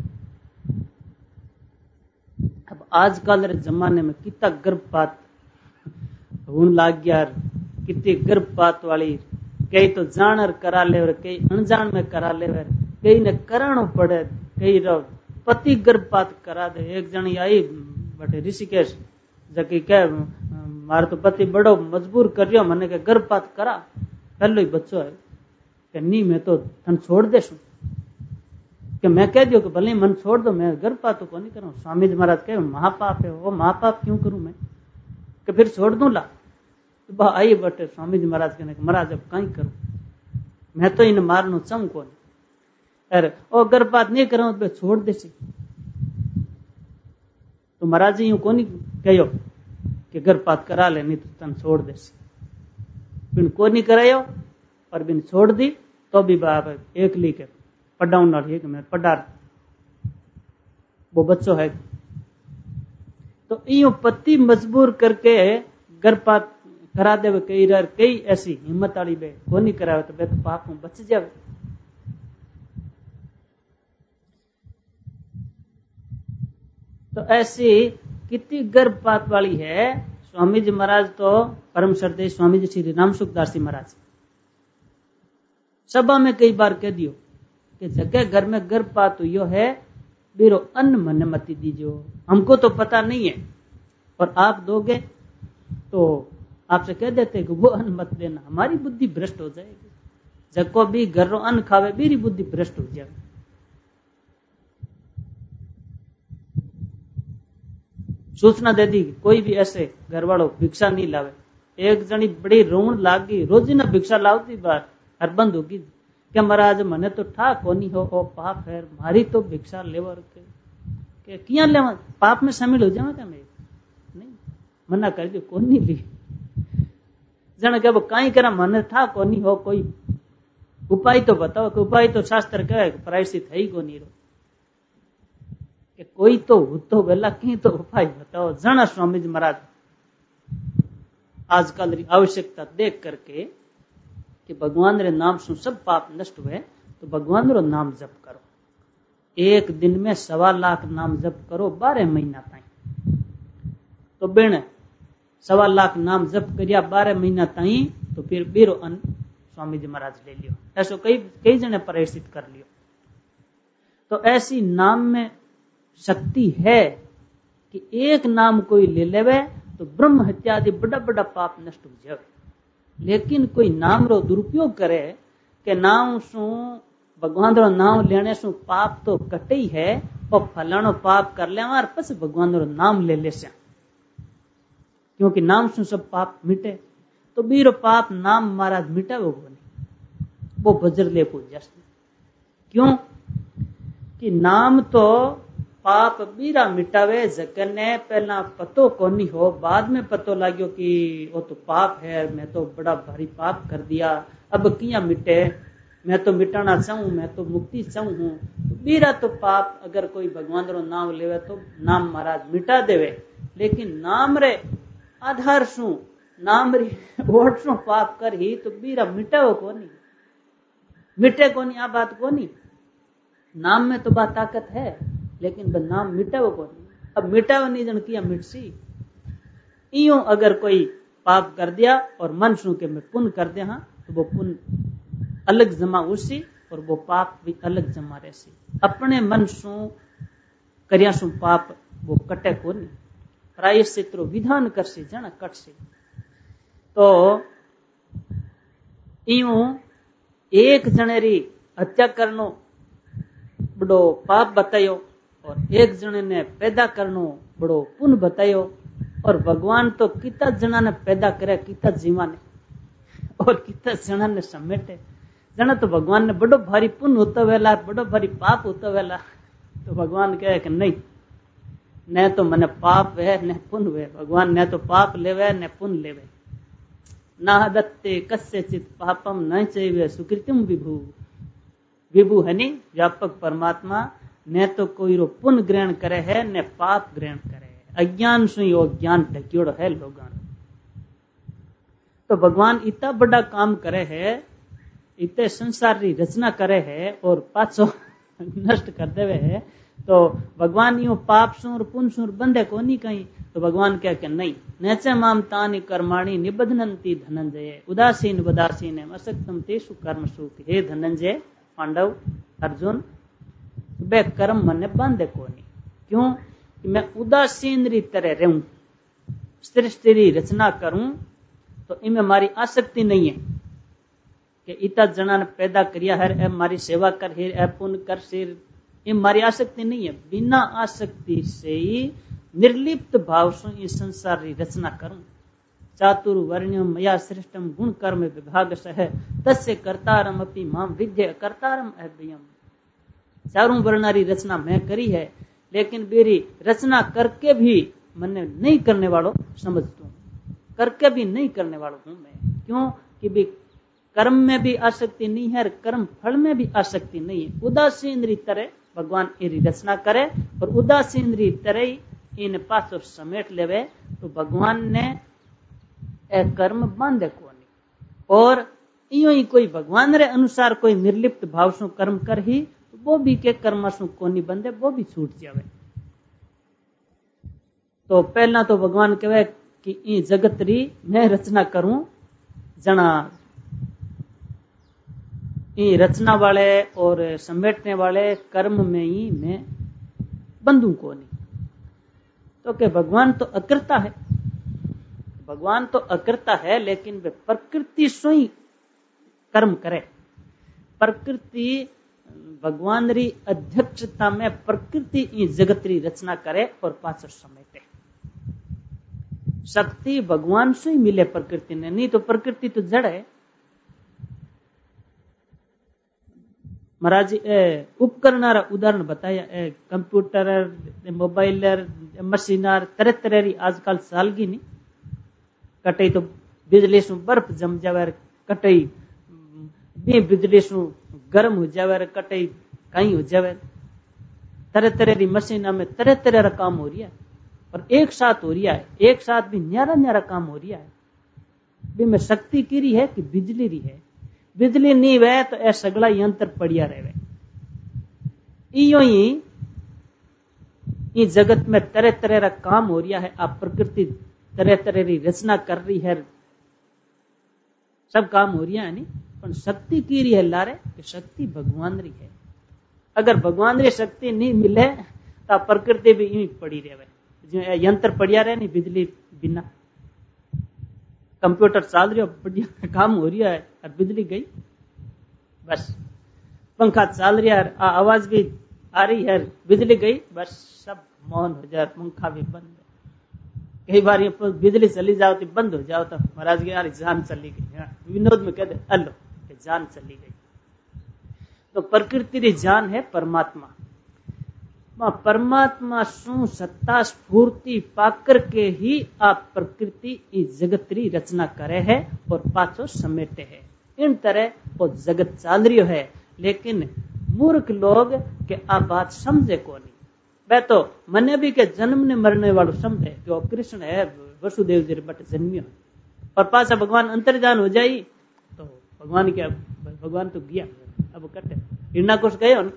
अब आजकल रे जमाने में कितना गर्भपात होने लाग गया, कितनी गर्भपात वाली, कई तो जानर करा ले, कई अनजान में करा ले, कई ने कराना पड़े, कई पति गर्भपात करा दे। एक जनी आई बटे ऋषिकेश जकी कह मार तो पति बड़ो मजबूर कर रियो मने के गर्भपात करा, पहलो ही बच्चो है कि नहीं मैं तो तन छोड़ दे सु कि मैं कह दियो कि भले मन छोड़ दो, मैं गर्भपात तो को नहीं करूं। स्वामी जी महाराज कहे महापाप है, वो महापाप क्यों करूं मैं कि फिर छोड़ दूं ला। तो आई बटे स्वामी जी महाराज कहने महाराज अब कहीं करूं, मैं तो इन मारनो चाहूं कौन। अरे ओ गर्भपात नहीं करूं तो छोड़ दे सी। तो महाराज जी यूं को नहीं कहो कि गर्भपात करा ले नहीं तो तन छोड़ दे सी। बिन को नहीं करायो और बिन छोड़ दी तो भी बाप एक ली के पढ़ाऊं ना कि मैं पढ़ा वो बच्चों है। तो यूं पति मजबूर करके गर्भपात करा दे। कई रर कई ऐसी हिम्मत वाली बे को नहीं करावे तो बे तो पाप में बच जावे। तो ऐसी कितनी गर्भपात वाली है। स्वामी जी महाराज तो परम श्रद्धेय स्वामी जी श्री राम सुखदास जी महाराज सभा में कई बार कह दियो कि जगह घर में गर्भपात हुई है बीरो अन्न मन मती दीजियो, हमको तो पता नहीं है और आप दोगे तो आपसे कह देते कि वो अन्न मत देना, हमारी बुद्धि भ्रष्ट हो जाएगी। जको भी घर रो अन्न खावे मेरी बुद्धि भ्रष्ट हो जाए। सूचना दे दी कोई भी ऐसे घर वालों भिक्षा नहीं लावे। एक जनी बड़ी रोन लाग गई, रोजी ना भिक्षा लावती बार हर बंद होगी क्या महाराज मने तो ठा कोनी हो ओ पाप है मारी तो भिक्षा लेवर के किया ले पाप में शामिल हो जावे क्या मैं नहीं मना कर दियो कोनी ली। जन के कहीं करा मन था कोनी हो, कोई उपाय तो बताओ कि उपाय तो शास्त्र कहे प्रायश्चित है ही कोनी रो कि कोई तो तो वेला की तो उपाय बताओ। जन स्वामी जी महाराज आजकल री आवश्यकता देख करके कि भगवान रे नाम से सब पाप नष्ट हुए तो भगवान रो नाम जप करो। एक दिन में सवा लाख नाम जप करो बारह महीना ताई तो बिन सवा लाख नाम जप करिया बारह महीना ताई तो फिर बीरो अन्न स्वामी जी महाराज ले लियो। ऐसो कई कई जने परिचित कर लियो। तो ऐसी नाम में शक्ति है कि एक नाम कोई ले लेवे तो ब्रह्म हत्या आदि बड़ा बड़ा पाप नष्ट हो जाए। लेकिन कोई नाम रो दुरुपयोग करे कि नाम सु भगवान रो नाम लेने सु पाप तो कटे ही है और फलानो पाप कर ले और पस भगवान रो नाम ले ले से क्योंकि नाम सु सब पाप मिटे। तो बीरो पाप नाम महाराज मिटा वो नहीं वो बजर ले को जस क्यों कि नाम तो पाप बीरा मिटावे। जगने पहला पतो कोनी हो बाद में पतो लाग्यो कि वो तो पाप है, मैं तो बड़ा भारी पाप कर दिया, अब किया मिटे, मैं तो मिटाना चाहूं, मैं तो मुक्ति चाहूं हूं। तो बीरा तो पाप अगर कोई भगवान रो नाम लेवे तो नाम महाराज मिटा देवे। लेकिन नाम रे आधार सु नाम रे वोट सु पाप कर ही तो बीरा मिटावो कोनी मिटे कोनी। आ बात कोनी नाम में तो बात ताकत है लेकिन नाम मिटावो कोनी। अब मिटावो नहीं जन किया मिटसी। इयो अगर कोई पाप कर दिया और मन सु के मैं पुण्य कर दे हाँ तो वो पुण्य अलग जमा उसी और वो पाप भी अलग जमा रहे। अपने मन शू कर्या शू पाप वो कटे को नहीं, प्रायश्चित विधान करसी जन कटसी। तो यूं एक जनेरी हत्या करनो बड़ो पाप बतायो और एक जने ने पैदा करनो बड़ो पुण्य बतायो। और भगवान तो कितना जना ने पैदा करे, कितना जीवा ने और कितना जना ने समेटे। जना तो भगवान ने बड़ो भारी पुण्य होता वेला, बड़ो भारी पाप होता वेला। तो भगवान कहे कि नहीं, न तो मने पाप है न पुण्य है। भगवान न तो पाप लेवे न पुण्य लेवे। ना दत्ते कस्यचित पापम न चैव सुकृतिम विभु। विभु है नी व्यापक परमात्मा, न तो कोई रो पुण्य ग्रहण करे है न पाप ग्रहण करे है। अज्ञान से यो ज्ञान ढक्योड़ है लोगों। तो भगवान इतना बड़ा काम करे है, इतने संसार की रचना करे है और पाछो नष्ट कर देवे है। तो भगवान यो पाप सूर पुण्य सूर बंधे को नहीं कहीं। तो भगवान कह के नहीं, नैचे माम तानि कर्माणि निबधनंती धनंजय उदासीन वदासीन असक्तम तेषु कर्म सुख। हे धनंजय, पांडव, अर्जुन, बे कर्म मने बांधे को नहीं। क्यों कि मैं उदासीन री तरह रहूं, सृष्टि री रचना करूं तो इनमें हमारी आसक्ति नहीं है कि इतना जना ने पैदा करिया है, ए मारी सेवा कर, हे ए पुण्य कर सिर, ये हमारी आसक्ति नहीं है। बिना आसक्ति से ही निर्लिप्त भाव से इस संसार की रचना करूं। चातुर वर्ण्यम मया सृष्टम गुण कर्म विभाग सह तस्य कर्तारम अपि माम विद्य कर्तारम अभ्ययम। चारों वर्णारी रचना मैं करी है, लेकिन मेरी रचना करके भी मैंने नहीं करने वालों समझता हूं, करके भी नहीं करने वालों हूं मैं। क्यों कि भी कर्म में भी आसक्ति नहीं है, कर्म फल में भी आसक्ति नहीं है। उदासीन री तरह भगवान इरी रचना करे और उदासीन री तरह ही इन पासों समेट लेवे। तो भगवान ने ए कर्म बांधे को नहीं। और इो ही कोई भगवान रे अनुसार कोई निर्लिप्त भाव सु कर्म कर ही तो वो भी के कर्म सु को नहीं बंधे, वो भी छूट जावे। तो पहला तो भगवान कहे कि ई जगत री मैं रचना करूं, जना ई रचना वाले और समेटने वाले कर्म में ही मैं बंधू को नहीं। तो के भगवान तो अकर्ता है, भगवान तो अकर्ता है, लेकिन वे प्रकृति स्वयं कर्म करे। प्रकृति भगवान री अध्यक्षता में प्रकृति ई जगत री रचना करे और पाछो समेटे। शक्ति भगवान से ही मिले प्रकृति ने, नहीं तो प्रकृति तो जड़ है। महाराज जी उपकरण उदाहरण बताया, कंप्यूटर, मोबाइल, मशीनर, तरह तरह री आजकल सालगी नहीं। कटई तो बिजली सु बर्फ जम जावे, कटई भी बिजली सु गर्म हो जावे, कटई कहीं हो जावे। तरह तरह री मशीन में तरह तरह रा काम हो रहा है और एक साथ हो रहा है, एक साथ भी न्यारा न्यारा काम हो रहा है। भी में शक्ति की री है कि बिजली री है। बिजली नहीं वे तो ऐ सगला यंत्र पड़िया रहे। इो ही इस जगत में तरह तरह रा काम हो रहा है। आप प्रकृति तरह तरह री रचना कर रही है, सब काम हो रहा है नहीं। पर शक्ति की रही है लारे कि शक्ति भगवान री है। अगर भगवान री शक्ति नहीं मिले तो प्रकृति भी यूं पड़ी रहे, जो यंत्र पड़िया रहे नहीं। बिजली बिना कंप्यूटर चल रही हो, बढ़िया काम हो रहा है और बिजली गई बस। पंखा चल रहा है, आवाज भी आ रही है, बिजली गई बस, सब मौन हो जाए, पंखा भी बंद है। कई बार ये बिजली चली जाओ तो बंद हो जाओ तो महाराज की यार जान चली गई। विनोद में कहते अल्लो जान चली गई। तो प्रकृति की जान है परमात्मा। परमात्मा सु सत्ता स्फूर्ति पाकर के ही आप प्रकृति इस जगत री रचना करे है और पाछो समेटे है। इन तरह वो जगत चाल रही है, लेकिन मूर्ख लोग के आप बात समझे को नहीं। वह तो मने भी के जन्म ने मरने वालों समझे कि वो कृष्ण है, वसुदेव जी बट जन्मियो और पाछा भगवान अंतर्जान हो जाई तो भगवान क्या, भगवान तो गया अब कटे हिरना कुछ गए हो।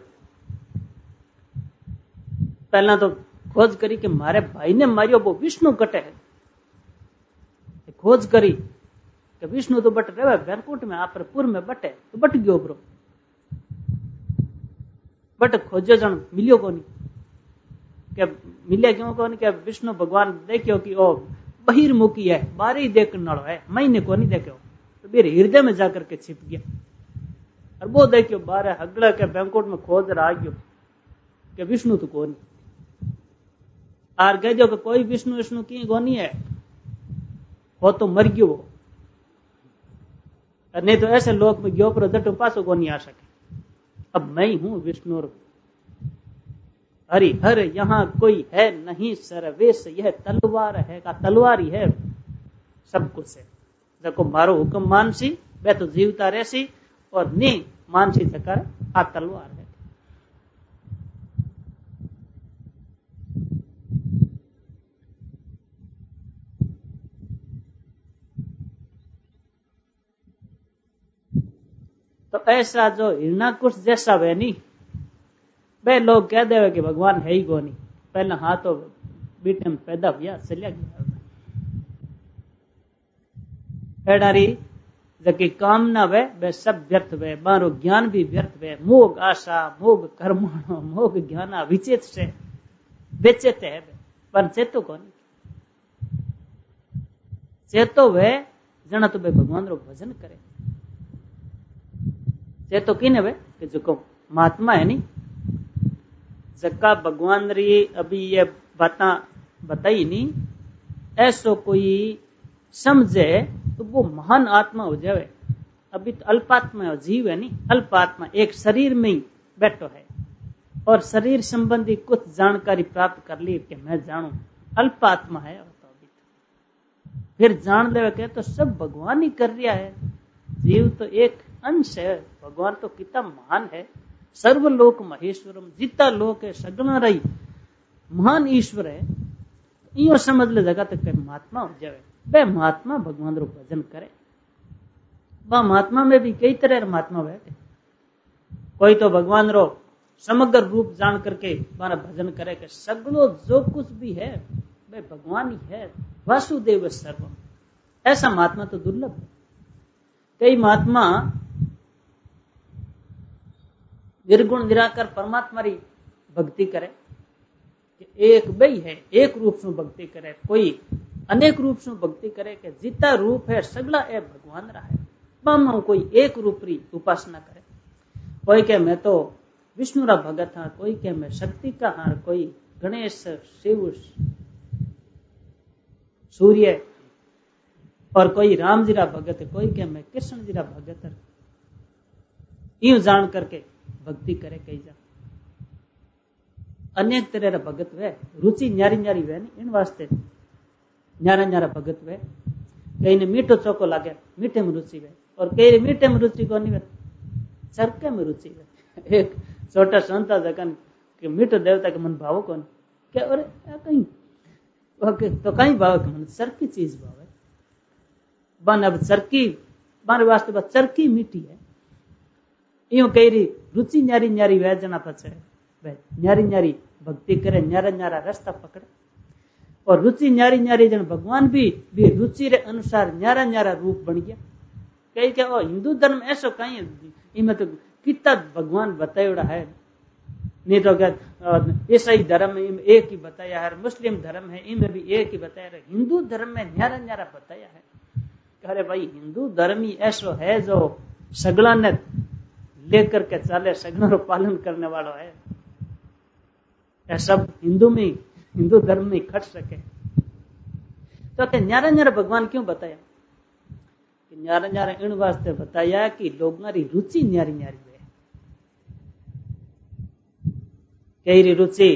पहला तो खोज करी कि मारे भाई ने मारियो वो विष्णु कटे है। खोज करी कि विष्णु तो बट रहे बैरकोट में, आप पुर में बटे तो बट गयो ब्रो। बट खोजो जन मिलियो कोनी के मिले क्यों कोनी के विष्णु भगवान देखियो कि ओ बहिर्मुखी है, बाहर ही देखने वालो है, मैंने कोनी देखो, तो मेरे हृदय में जाकर के छिप गया। और वो देखियो बाहर हगड़ा के बैंकोट में खोज रहा गयो कि विष्णु तो कोनी, आर कह दो कि कोई विष्णु विष्णु की कोनी है, हो तो मर गयो वो, नहीं तो ऐसे लोक में गयो पर जट पासो कोनी आ सके। अब मैं हूं विष्णु हरि हर यहाँ कोई है नहीं सर्वेश, यह तलवार है का तलवार ही है सब कुछ है। जको मारो हुक्म मानसी वे तो जीवता रहसी, और नी मानसी जकर आ तलवार है। तो ऐसा जो हिरणाकुश जैसा वे नहीं, वे लोग कह देवे कि भगवान है ही को नहीं, पहले हाँ तो बीटे में पैदा हुआ चलिया गया। एडारी जबकि कामना वे वे सब व्यर्थ वे, मारो ज्ञान भी व्यर्थ वे, मोग आशा मोग कर्म मोग ज्ञान विचेत से बेचेत है, पर चेतो कौन चेतो वे जना तो वे भगवान रो भजन करे। चेतो किने वे कि जो महात्मा है नी, जक्का भगवान री अभी ये बातें बताई नहीं, ऐसो कोई समझे तो वो महान आत्मा हो जावे। अभी तो अल्पात्मा जीव है नी, अल्पात्मा एक शरीर में ही बैठो है और शरीर संबंधी कुछ जानकारी प्राप्त कर ली कि मैं जानू, अल्पात्मा है। तो अभी तो फिर जान ले के तो सब भगवान ही कर रहा है, जीव तो एक अंश है, भगवान तो कितना महान है, सर्वलोक महेश्वरम, जितना लोक है सगुना रही महान ईश्वर है। यो समझ ले जगह तक महात्मा हो जाए, वे महात्मा भगवान रो भजन करे। वह महात्मा में भी कई तरह महात्मा बैठे, कोई तो भगवान रो समग्र रूप जान करके हमारा भजन करे कि सगलो जो कुछ भी है वे भगवान ही है, वासुदेव सर्वम। ऐसा महात्मा तो दुर्लभ है। कई महात्मा निर्गुण निराकार परमात्मा री भक्ति करे कि एक बई है, एक रूप से भक्ति करे, कोई अनेक रूप से भक्ति करे कि जितना रूप है सगला ए भगवान रहा है, मामा कोई एक रूप री उपासना करे। कोई के मैं तो विष्णु रा भगत हाँ, कोई के मैं शक्ति का हाँ, कोई गणेश शिव सूर्य, और कोई राम जी रा भगत है, कोई के मैं कृष्ण जी रा भगत है। यूं जान करके भक्ति करे कई जा अनेक तरह रा भगत वे, रुचि न्यारी न्यारी वे नहीं, इन वास्ते न्यारा न्यारा भगत वे। कई ने मीठो चौको लागे, मीठे में रुचि वे, और कई मीठे में रुचि को नहीं वे, चरके में रुचि वे। एक छोटा संता जगन कि मीठो देवता के मन भावो कौन क्या, अरे कहीं तो कहीं भाव के मन चरकी चीज भाव है बन। अब चरकी मारे वास्ते बस चरकी मीठी है, यूं कही रही रुचि न्यारी न्यारी वे जना पचे न्यारी न्यारी भक्ति करे, न्यारा न्यारा रास्ता पकड़े। और रुचि न्यारी न्यारी जन भगवान भी, भी रुचि रे अनुसार न्यारा न्यारा रूप बन गया। कई क्या ओ हिंदू धर्म ऐसो कहीं इनमें तो कितना भगवान बताया है, नहीं तो क्या ईसाई धर्म में एक ही बताया है, मुस्लिम धर्म है इनमें भी एक ही बताया है, हिंदू धर्म में न्यारा न्यारा बताया है। अरे भाई हिंदू धर्म ही ऐसो है जो सगला ने लेकर के चाले, सगला रो पालन करने वाला है, यह सब हिंदू में हिंदू धर्म में खट सके। तो क्या न्यारा न्यारा भगवान क्यों बताया कि न्यारा न्यारा इन वास्ते बताया कि लोगों की रुचि न्यारी न्यारी है। कई रुचि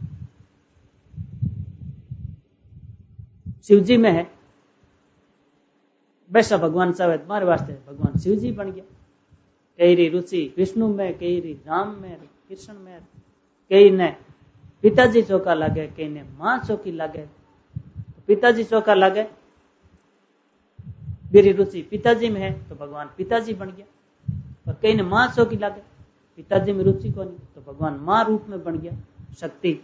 शिवजी में है, वैसा भगवान चाहे तुम्हारे वास्ते भगवान शिवजी बन गया। कई रुचि विष्णु में, कई राम में, कृष्ण में, कई ने पिताजी चौका लगे, कई ने मां चौकी लगे। पिताजी चौका लगे, मेरी रुचि पिताजी में है तो भगवान पिताजी बन गया, और कई ने मां चौकी लगे, पिताजी में रुचि को नहीं तो भगवान मां रूप में बन गया, शक्ति।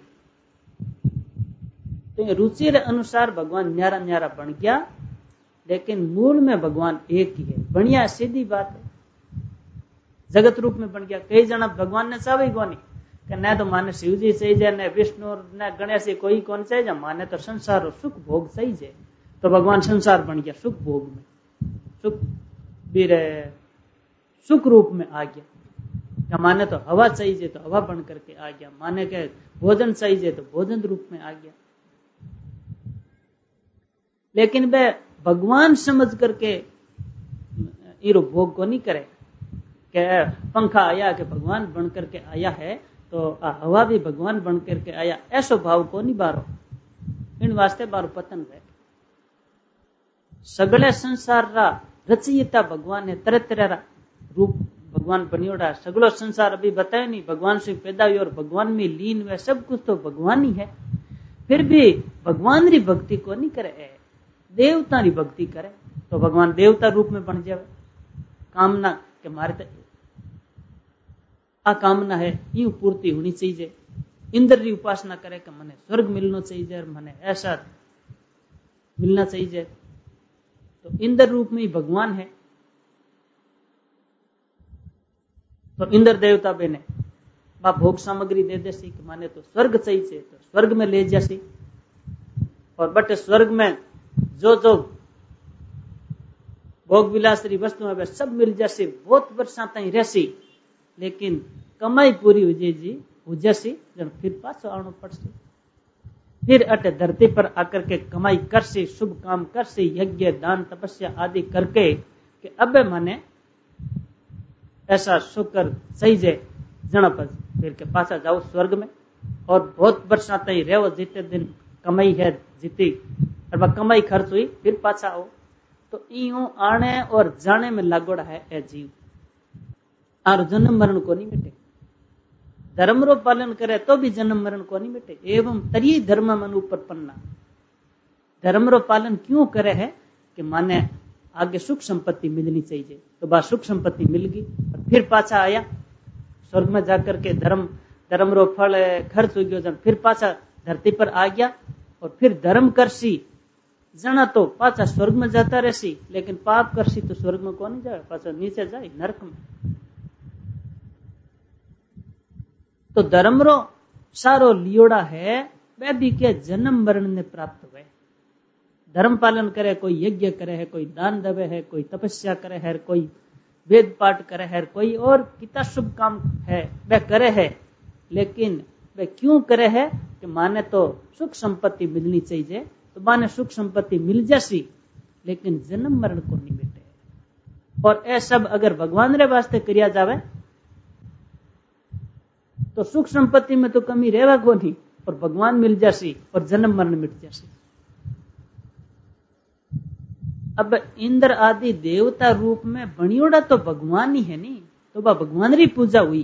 तो रुचि के अनुसार भगवान न्यारा न्यारा बन गया, लेकिन मूल में भगवान एक ही है। बढ़िया सीधी बात है, जगत रूप में बन गया। कई जना भगवान ने चाहे को नहीं, कि न तो माने शिव जी सही है, न विष्णु न गणेश कोई कौन चाहिए, माने तो संसार और सुख भोग सही है। तो भगवान संसार बन गया सुख भोग में, सुख भी सुख रूप में आ गया। क्या माने तो हवा चाहिए तो हवा बन करके आ गया, माने के भोजन चाहिए तो भोजन रूप में आ गया। लेकिन वह भगवान समझ करके इरो भोग को नहीं करे कि पंखा आया कि भगवान बन करके आया है, तो हवा भी भगवान बन करके आया, ऐसो भाव को नहीं बारो। इन वास्ते बारो पतन है। सगले संसार रा रचयिता भगवान है, तरह तरह रूप भगवान बनियोड़ा। सगलो संसार अभी बताए नहीं, भगवान से पैदा हुई और भगवान में लीन हुआ, सब कुछ तो भगवान ही है। फिर भी भगवान री भक्ति को नहीं करे, देवता री भक्ति करे तो भगवान देवता रूप में बन जाए। कामना के मारे तो आ कामना है यूं पूर्ति होनी चाहिए। इंद्र की उपासना करे कि मने स्वर्ग मिलना चाहिए, मने ऐसा मिलना चाहिए, तो इंद्र रूप में ही भगवान है। तो इंद्र देवता बेने बा भोग सामग्री दे दे सी कि माने तो स्वर्ग चाहिए, तो स्वर्ग में ले जासी। और बटे स्वर्ग में जो जो भोग विलासरी वस्तुएं वे सब मिल जासी, बहुत वर्षा तक रहसी। लेकिन कमाई पूरी हो जाएगी हो जासी, जब फिर पाछो आनो पड़सी। फिर अटे धरती पर आकर के कमाई करसी, शुभ काम करसी, यज्ञ दान तपस्या आदि करके कि अब माने ऐसा शुक्र सही जे जना पर फिर के पाछा जाओ स्वर्ग में। और बहुत वर्षा तक रहो, जितने दिन कमाई है जीती और वह कमाई खर्च हुई, फिर पाछा आओ। तो यूं आने और जाने में लागोड़ा है ए जीव। और जन्म मरण को नहीं मिटे। धर्म रो पालन करे तो भी जन्म मरण को नहीं मिटे। एवं तरी धर्म मन ऊपर पन्ना। धर्म रो पालन क्यों करे है कि माने आगे सुख संपत्ति मिलनी चाहिए, तो बा सुख संपत्ति मिल गई और फिर पाछा आया स्वर्ग में जाकर के धर्म धर्म रो फल खर्च हो गयो, जब फिर पाछा धरती पर आ गया और फिर धर्म करसी जना तो पाछा स्वर्ग में जाता रहसी। लेकिन पाप करसी तो स्वर्ग में कौन जाए, पाछा नीचे जाए नरक में। तो धर्म रो सारो लियोड़ा है, वह भी क्या जन्म मरण ने प्राप्त हुए। धर्म पालन करे, कोई यज्ञ करे है, कोई दान देवे है, कोई तपस्या करे है, कोई वेद पाठ करे है, कोई और कितना शुभ काम है वह करे है। लेकिन वह क्यों करे है कि माने तो सुख संपत्ति मिलनी चाहिए, तो माने सुख संपत्ति मिल जासी, लेकिन जन्म मरण को नहीं मिटे। और ऐ सब अगर भगवान रे वास्ते करिया जावे तो सुख संपत्ति में तो कमी रहेगा को नहीं, और भगवान मिल जासी और जन्म मरण मिट जासी। अब इंद्र आदि देवता रूप में बनियोड़ा तो भगवान ही है नहीं, तो वह भगवान री पूजा हुई।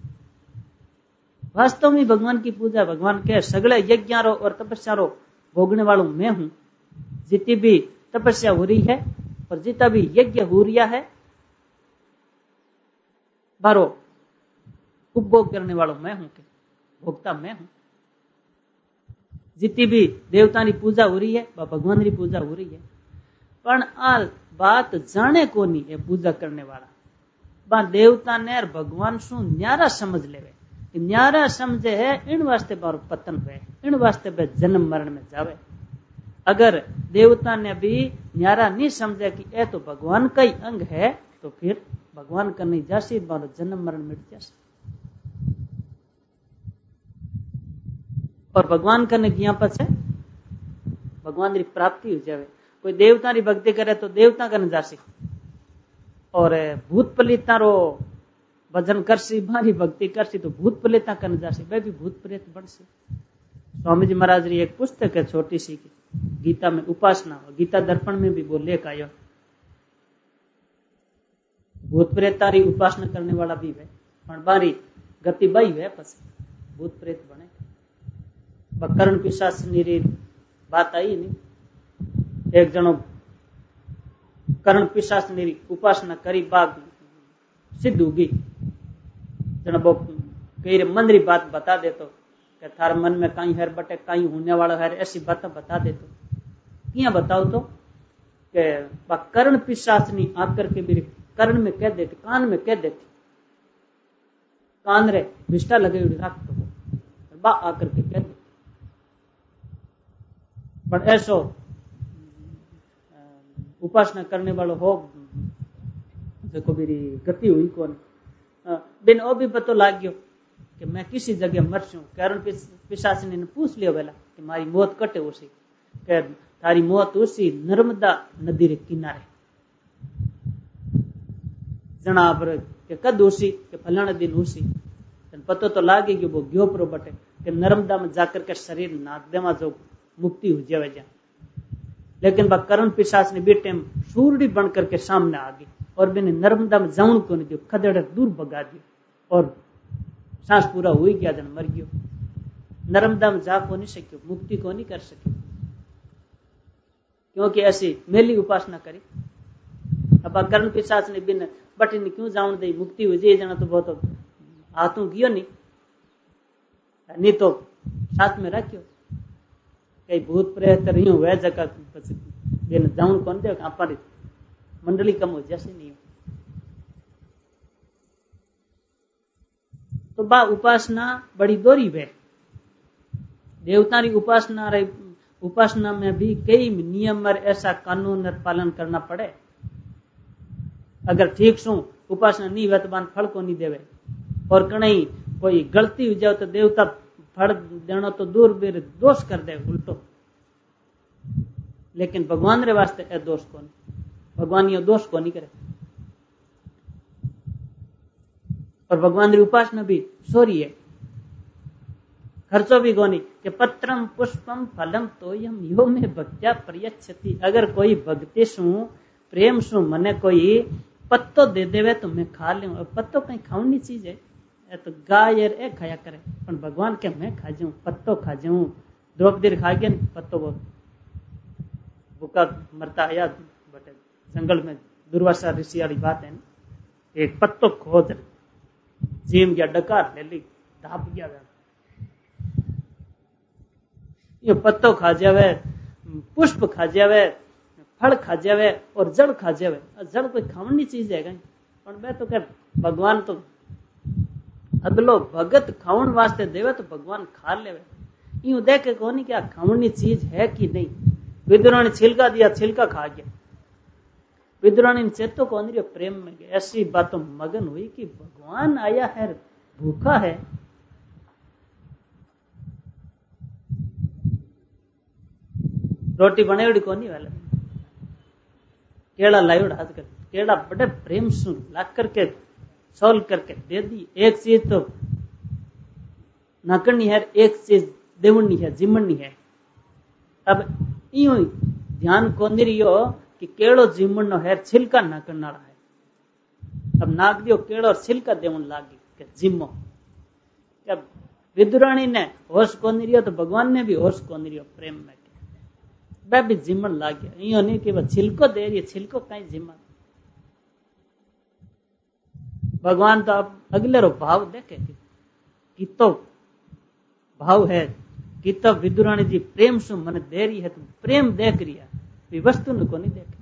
वास्तव में भगवान की पूजा, भगवान के सगले यज्ञारो और तपस्यारो भोगने वालों मैं हूं। जितनी भी तपस्या हो रही है और जितना भी यज्ञ हो रिया है, बारो उपभोग करने वालों मैं हूं, भोक्ता मैं हूं। जितनी भी देवता की पूजा हो रही है वह भगवान की पूजा हो रही है। पण आ बात जाने को नहीं है पूजा करने वाला, बा देवता ने और भगवान शू न्यारा समझ लेवे। न्यारा समझे है इन वास्ते बारो पतन हुए, इन वास्ते बे जन्म मरण में जावे। अगर देवता ने भी न्यारा नहीं समझे कि यह तो भगवान का ही अंग है, तो फिर भगवान का नहीं जासी, बारो जन्म मरण मिट जासी। और भगवान करने गया पछे भगवान की प्राप्ति हो जावे। कोई देवता की भक्ति करे तो देवता करने जासी, और भूत पलिता रो भजन करसी, मारी भक्ति करसी तो भूत पलिता करने जासी, वह भी भूत प्रेत बनसी। स्वामी जी महाराज की एक पुस्तक है छोटी सी की, गीता में उपासना, गीता दर्पण में भी वो लेख आयो। भूत प्रेता री उपासना करने वाला भी है, पर बारी गति बई है पस भूत प्रेत बने। कर्ण पिशाच नी बात आई नहीं। एक जनो कर्ण पिशाच नी उपासना करी, बाग सिद्ध होगी। जनो वो कई मन री बात बता दे तो कि थार मन में कहीं है बटे कहीं होने वाला है, ऐसी बातें बता दे तो क्या बताओ तो कि कर्ण पिशाच नी आकर के मेरे कर्ण में कह देती, कान में कह देती कान रे विष्टा लगे रख दो बा आकर के कह दे पर ऐसो उपासना करने वालों हो देखो मेरी गति हुई कौन बिन ओ भी पतो लाग गयो कि मैं किसी जगह मर छू कारण पिशाचिनी ने पूछ लियो बेला कि मारी मौत कटे उसी के तारी मौत उसी नर्मदा नदी रे किनारे जना पर के कद उसी के फलाने दिन उसी पतो तो लागे कि वो गयो पर बटे कि नर्मदा में जाकर के शरीर नाक देवा जो मुक्ति हो जावे जा लेकिन बा करण पिशाच ने बे टाइम सूरडी बन करके सामने आ गई और मैंने नर्मदा में जाऊं को नहीं दियो खदेड़ दूर भगा दियो और सांस पूरा हो गया जन मर गयो नर्मदा में जा को नहीं सकियो मुक्ति को नहीं कर सके क्योंकि ऐसी मेली उपासना करी अब करण पिशाच ने बिन बटे ने क्यों जाऊं दे मुक्ति हो जाए जना तो बहुत हाथों गियो नहीं नहीं तो साथ में रखियो कई भूत प्रेत रही वह जगह बिन जाऊं कौन दे अपन मंडली कम हो जैसे नहीं हो तो बा उपासना बड़ी दोरी वे देवता की उपासना रही उपासना में भी कई नियम और ऐसा कानून और पालन करना पड़े अगर ठीक सु उपासना नहीं हुआ तो बान फल को नहीं देवे और कहीं कोई गलती हो जाए तो देवता फल देना तो दूर बेर दोष कर दे उल्टो लेकिन भगवान रे वास्ते ए दोष को नहीं भगवान ये दोष को नहीं करे और भगवान की उपासना भी सोरी है खर्चो भी कोनी कि पत्रम पुष्पम फलम तो यम यो में भक्त्या प्रयच्छति अगर कोई भक्ति सु प्रेम सु मने कोई पत्तो दे देवे तो मैं खा लूं और पत्तो कहीं खाऊनी चीज है ए तो गाय ए खाया करे पर भगवान के मैं खा जाऊं पत्तो खा जाऊं द्रौपदी खा गया पत्तो बहुत भूखा मरता है बटे जंगल में दुर्वासा ऋषि वाली बात है ना एक पत्तो खोद जीम गया डकार ले ली ढाप गया ये पत्तो खा जावे पुष्प खा जावे फल खा जावे और जड़ खा जावे जड़ कोई खावनी चीज है कहीं पर मैं तो कह भगवान तो अगलो भगत खावन वास्ते देवे तो भगवान खा लेवे यूं देखे को नहीं क्या खावनी चीज है कि नहीं विद्रोणी छिलका दिया छिलका खा गया विद्रोणी चेतो को नहीं प्रेम में गया ऐसी बातों मगन हुई कि भगवान आया है भूखा है रोटी बनेड़ी को नहीं वाले केड़ा लाइड हाथ कर केड़ा बड़े प्रेम सुन ला करके सोल करके दे दी एक चीज तो नकड़नी है एक चीज देवनी है जिमनी है अब यूं ध्यान को निरियो कि केड़ो जिमनो है छिलका नकड़ना है अब नाक दियो केड़ो छिलका देवन लागी के जिमो अब विद्राणी ने होश को निरियो तो भगवान ने भी होश को निरियो प्रेम में वह भी जिमन लाग गया यूं नहीं कि वह छिलको दे रही है छिलको कहीं जिमन भगवान तो अब अगले रो भाव देखे कि तो भाव है कि तो विदुराणी जी प्रेम से मन दे रही है तो प्रेम देख रही है वस्तु न को नहीं देखे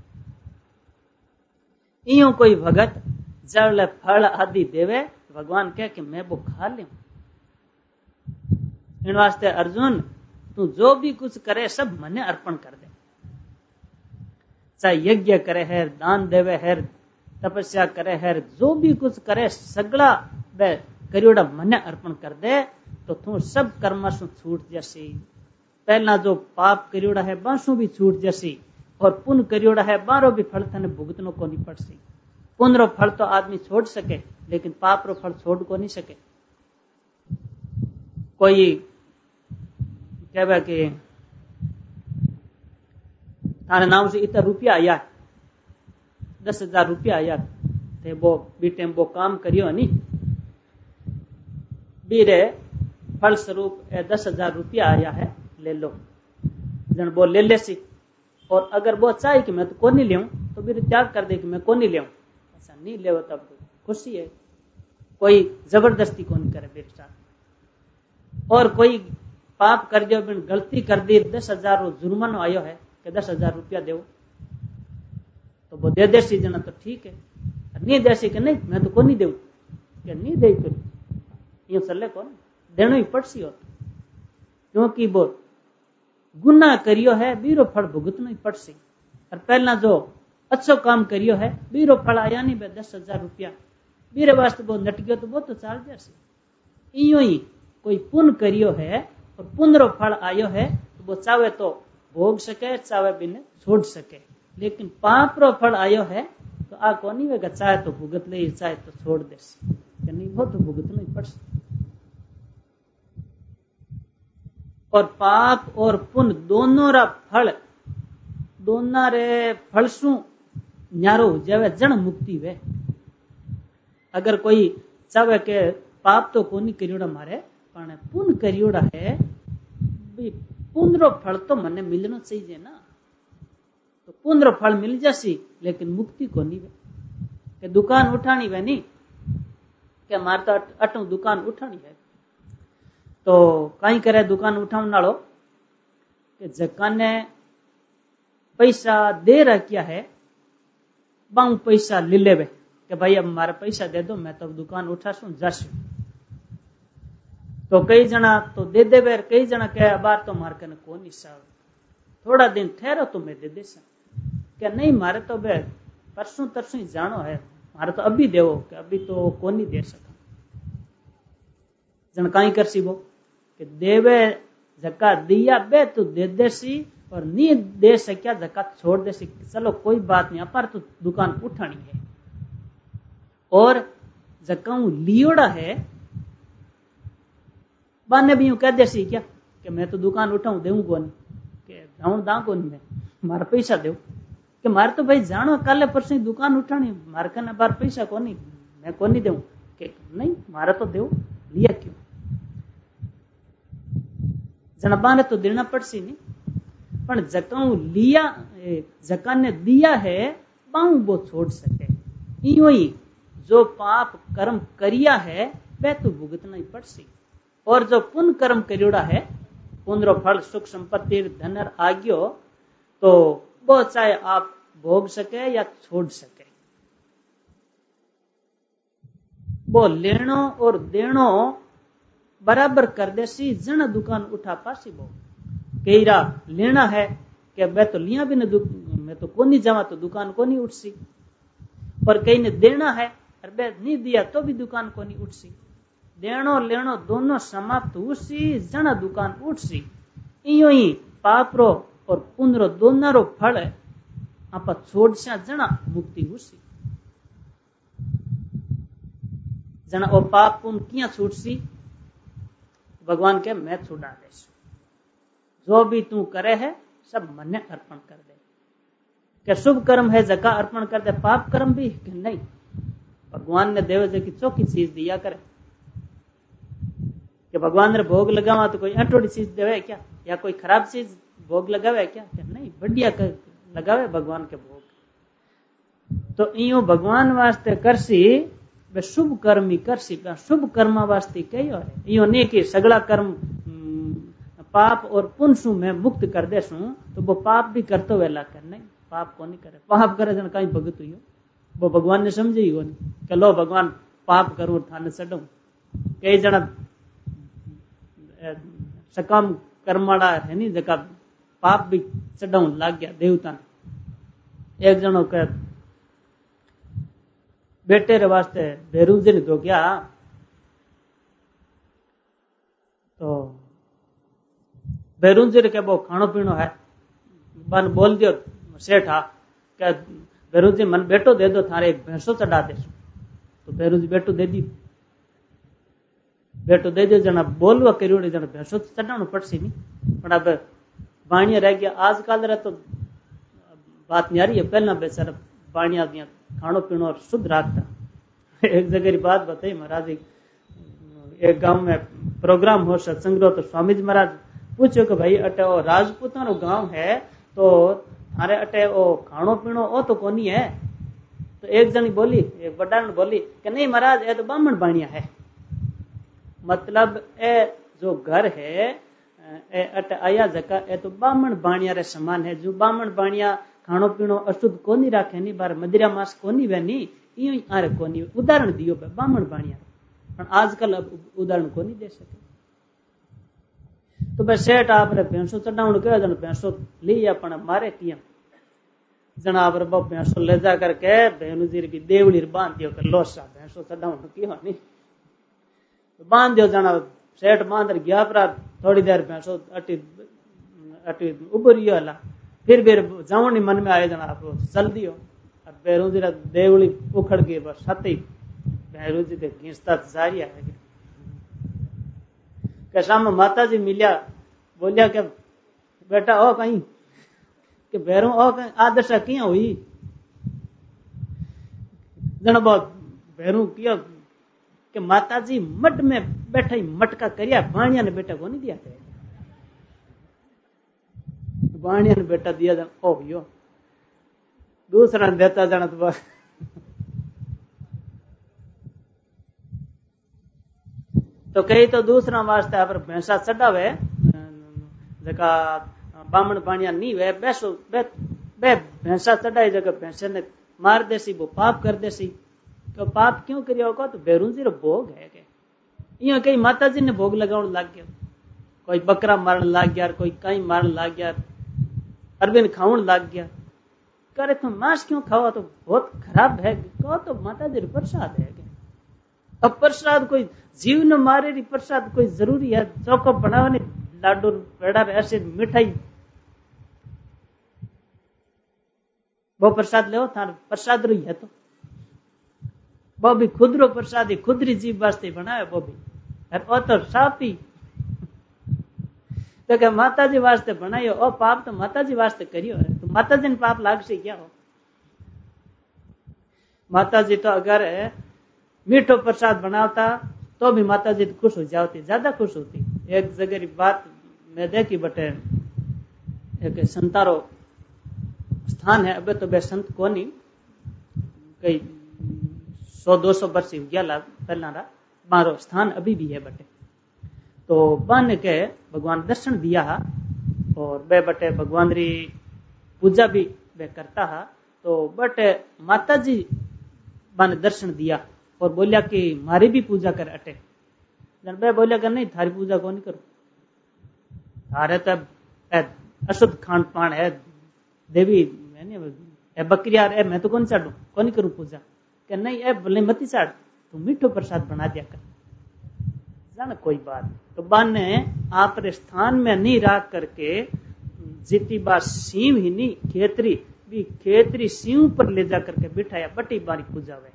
यूं कोई भगत जल फल आदि देवे भगवान कह कि मैं वो खा लूं इन वास्ते अर्जुन तू जो भी कुछ करे सब मने अर्पण कर दे चाहे यज्ञ करे है दान देवे है तपस्या करे है जो भी कुछ करे सगड़ा वे करियोड़ा मने अर्पण कर दे तो तू सब कर्म सु छूट जैसी पहला जो पाप करियोड़ा है बासु भी छूट जैसी और पुण्य करियोड़ा है बारो भी फल थने भुगतनो को नहीं पड़ सी पुण्य रो फल तो आदमी छोड़ सके लेकिन पाप रो फल छोड़ को नहीं सके कोई कहवा कि थाने नाम से इतना रुपया आया दस हजार रुपया आया थे वो बीटे वो काम करियो नहीं बीरे फल स्वरूप दस हजार रुपया आया है ले लो जन वो ले ले सी और अगर वो चाहे कि मैं तो कौन नहीं ले तो मेरे त्याग कर दे कि मैं कौन नहीं ले ऐसा नहीं ले तब खुशी है कोई जबरदस्ती कौन करे मेरे साथ और कोई पाप कर दियो बिन गलती कर दी दस हजार जुर्मानो आयो है कि दस हजार रुपया दो तो वो दे देसी जना तो ठीक है नहीं देसी कि नहीं मैं तो को नहीं दू क्या नहीं दे तो ये चले कौन देनो ही पड़सी हो, क्योंकि वो गुनाह करियो है बीरो फल भुगतनो ही पड़सी। और पहला जो अच्छो काम करियो है बीरो फल आया नहीं बे दस हजार रुपया बीरे वास्ते वो नट गयो तो वो तो चाल जासे। इयो ही कोई पुण्य करियो है और पुण्य फल आयो है तो वो चाहे तो भोग सके चाहे बिने छोड़ सके, लेकिन पाप रो फल आयो है तो आ कोनी वेगा चाहे तो भुगत ले चाहे तो छोड़ दे, नहीं वो तो भुगतना ही पड़से। और पाप और पुण्य दोनों रा फल दोनों रे फल सु न्यारो हो जावे जन मुक्ति वे। अगर कोई चाहे के पाप तो कोनी करियोड़ा मारे पण पुण्य करियोड़ा है, पुण्य रो फल तो मने मिलना चाहिए ना, तो पुण्य रो फल मिल जासी लेकिन मुक्ति कोनी वे। के दुकान उठानी वे नहीं के मार तो अटू दुकान उठानी है तो कई करे दुकान उठाने वालों के जकाने पैसा दे रखा है बाऊ पैसा ले लेवे कि भाई अब मारा पैसा दे दो मैं तो दुकान उठाशू जाशू। तो कई जना तो दे देवे, कई जना कहे बार तो मार कने को नहीं साव थोड़ा दिन ठहरो तो मैं दे दे क्या नहीं मारे तो बे परसों तरसों ही जानो है मारे तो अभी देवो कि अभी तो को नहीं दे सका। जन कई कर सी वो कि देवे जका दिया बे तो दे देसी और नहीं दे सक्या जकात छोड़ दे सी, चलो कोई बात नहीं अपार तो दुकान उठानी है। और जकाऊ लियोड़ा है बाने भी यूं कह दे सी क्या कि मैं तो दुकान उठाऊं देऊं कौन के जाऊं दा कौन मैं मारा पैसा दो कि मारे तो भाई जानो कल परसों दुकान उठानी मार कने बार पैसा कोनी मैं कोनी देऊं के नहीं मारा तो दो लिया क्यों जना ने तो देना पड़सी नहीं, पर जकाऊ लिया जका ने दिया है बाऊ वो छोड़ सके। इयो ही जो पाप कर्म करिया है वह तो भुगतना ही पड़सी, और जो पुण्य कर्म करियोड़ा है पुण्य फल सुख संपत्ति धनर आग्यो तो वो चाहे आप भोग सके या छोड़ सके। वो लेनो और देनो बराबर कर देसी जन दुकान उठा पासी वो कई रा लेना है कि मैं तो लिया भी न मैं तो कोनी जावा तो दुकान कोनी उठसी, और कई ने देना है और मैं नहीं दिया तो भी दुकान कोनी उठसी। देनो लेनो दोनों समाप्त उसी जना दुकान उठसी। इयो ही पापरो और पुण्यरो दोनों रो फल आप छोड़ से जना मुक्ति उसी जना ओ पाप पुण्य किया छूटसी भगवान के मैं छुड़ा दे, जो भी तू करे है सब मन्ने अर्पण कर दे। क्या शुभ कर्म है जका अर्पण कर दे, पाप कर्म भी नहीं भगवान ने देव की चौकी चीज दिया करे कि भगवान ने भोग लगावा तो कोई अटोड़ी चीज देवे क्या या कोई खराब चीज भोग लगावे क्या, क्या नहीं बढ़िया कर लगावे भगवान के भोग। तो इयो भगवान वास्ते करसी वे शुभ कर्म ही करसी, शुभ कर्म वास्ते कहियो है इयो नहीं कि सगला कर्म पाप और पुण्य सु मैं मुक्त कर दे सू तो वो पाप भी करते वेला कर नहीं पाप को नहीं करे, पाप करे जन कहीं भगत हुई वो भगवान ने समझे ही वो नहीं कि लो भगवान पाप करूं थाने चढ़ू। कई जना सकाम कर्माड़ा है नहीं जका पाप भी चढ़ाऊ लाग गया देवता ने। एक जनो के बेटे रे वास्ते बेरूजी ने दो गया तो बेरूजी के वो खानो पीनो है बन बोल दियो सेठा क्या बेरूजी मन बेटो दे दो थारे एक भैंसो चढ़ा दे तो बेरूजी बेटो दे दी बेटो दे दो जना बोलवा करियोड़े जना भैंसो चढ़ाणो पड़सी नहीं पण अब बाणिया रह गया आजकल रे तो बात नहीं आ रही है पहला बेचारा बाणिया दिया खानो पीनो और शुद्ध रखता। एक जगह की बात बताई महाराज एक गांव में प्रोग्राम हो सत्संग तो स्वामी जी महाराज पूछो कि भाई अटे वो राजपूता नो गांव है तो थारे अटे वो खानो पीनो ओ तो कोनी है तो एक जनी बोली एक बड़ा ने बोली कि नहीं महाराज ये तो बामण बाणिया है, मतलब ए जो घर है ए अटे आया जगह ए तो बामण बाणिया रे समान है। जो बामण बाणिया खानो पीनो अशुद्ध कोनी राखे नहीं बार मदिरा मांस कोनी वे नहीं इयो आरे कोनी उदाहरण दियो पे बामण बाणिया पर आजकल अब उदाहरण को नहीं दे सके। तो भाई सेठ आपने भैंसो चढ़ाने कहो जन भैंसो ली अपन मारे किया जना आप भैंसो ले जा करके भेणु जी की देवड़ी बांध दियो कर लोसा भैंसो चढ़ाने की नहीं बांध दियो जना सेठ बांध गया पर थोड़ी देर भैंसो अटी अटी उबरियो हला फिर फिर जावनी मन में आए जना आप चल दियो और भैरू जी देवड़ी उखड़ गई बस सती भैरू जी घींचता जारी है के शाम माता जी मिलिया बोलिया के बेटा ओ कहीं के भैरू ओ कहीं आदशा किया हुई जना बहुत भैरू किया के माता जी मठ में बैठा ही मटका करिया बाणिया ने बेटा को नहीं दिया थे बाणिया ने बेटा दिया जन ओ यो दूसरा देता जाना तो बस तो कई तो दूसरा वास्ते आप भैंसा चढ़ावे जका बामण बाणिया नहीं वे बैसो बे, बे भैंसा चढ़ाई जगह भैंसे ने मार देसी वो पाप कर देसी तो पाप क्यों करियो को तो भैरू जी रो भोग है के इयो कई माता जी ने भोग लगाउन लाग गया कोई बकरा मारन लाग गया कोई कई मारन लाग गया अरबिन खाउन लाग गया करे तो मांस क्यों खाओ तो बहुत खराब है कहो तो माता जी प्रसाद है अब प्रसाद कोई जीव न मारे री प्रसाद कोई जरूरी है चौको बनावे लाडू पेड़ा ऐसे मिठाई वो प्रसाद ले थार प्रसाद रही है तो वो भी खुद रो प्रसाद ही खुद री जीव वास्ते बनावे वो भी और वो तो सापी तो क्या माता जी वास्ते बनायो ओ पाप तो माता जी वास्ते करियो है तो माता जी ने पाप लाग से क्या हो माता जी तो अगर मीठो प्रसाद बनावता तो भी माता जी खुश हो जाती ज्यादा खुश होती। एक जगह की बात मैं देखी बटे एक संतारो स्थान है अबे तो बे संत कोनी कई सौ दो सौ वर्ष गया पहला मारो स्थान अभी भी है बटे तो बन के भगवान दर्शन दिया और बे बटे भगवान री पूजा भी वे करता है तो बटे माता जी बन दर्शन दिया और बोलिया कि मारी भी पूजा कर अटे जन बे बोलिया कर नहीं थारी पूजा कौन करो थारे तो अशुद्ध खान पान है देवी ए बकरिया ए मैं तो कौन चाड़ू कौन करूं पूजा कि नहीं ए बोले मती चाड़ तू मीठो प्रसाद बना दिया कर जाना कोई बात तो बान ने आप स्थान में नहीं रख करके जीती बात सीम ही नहीं खेतरी भी खेतरी सीम पर ले जा करके बिठाया बटी बारी पूजा वे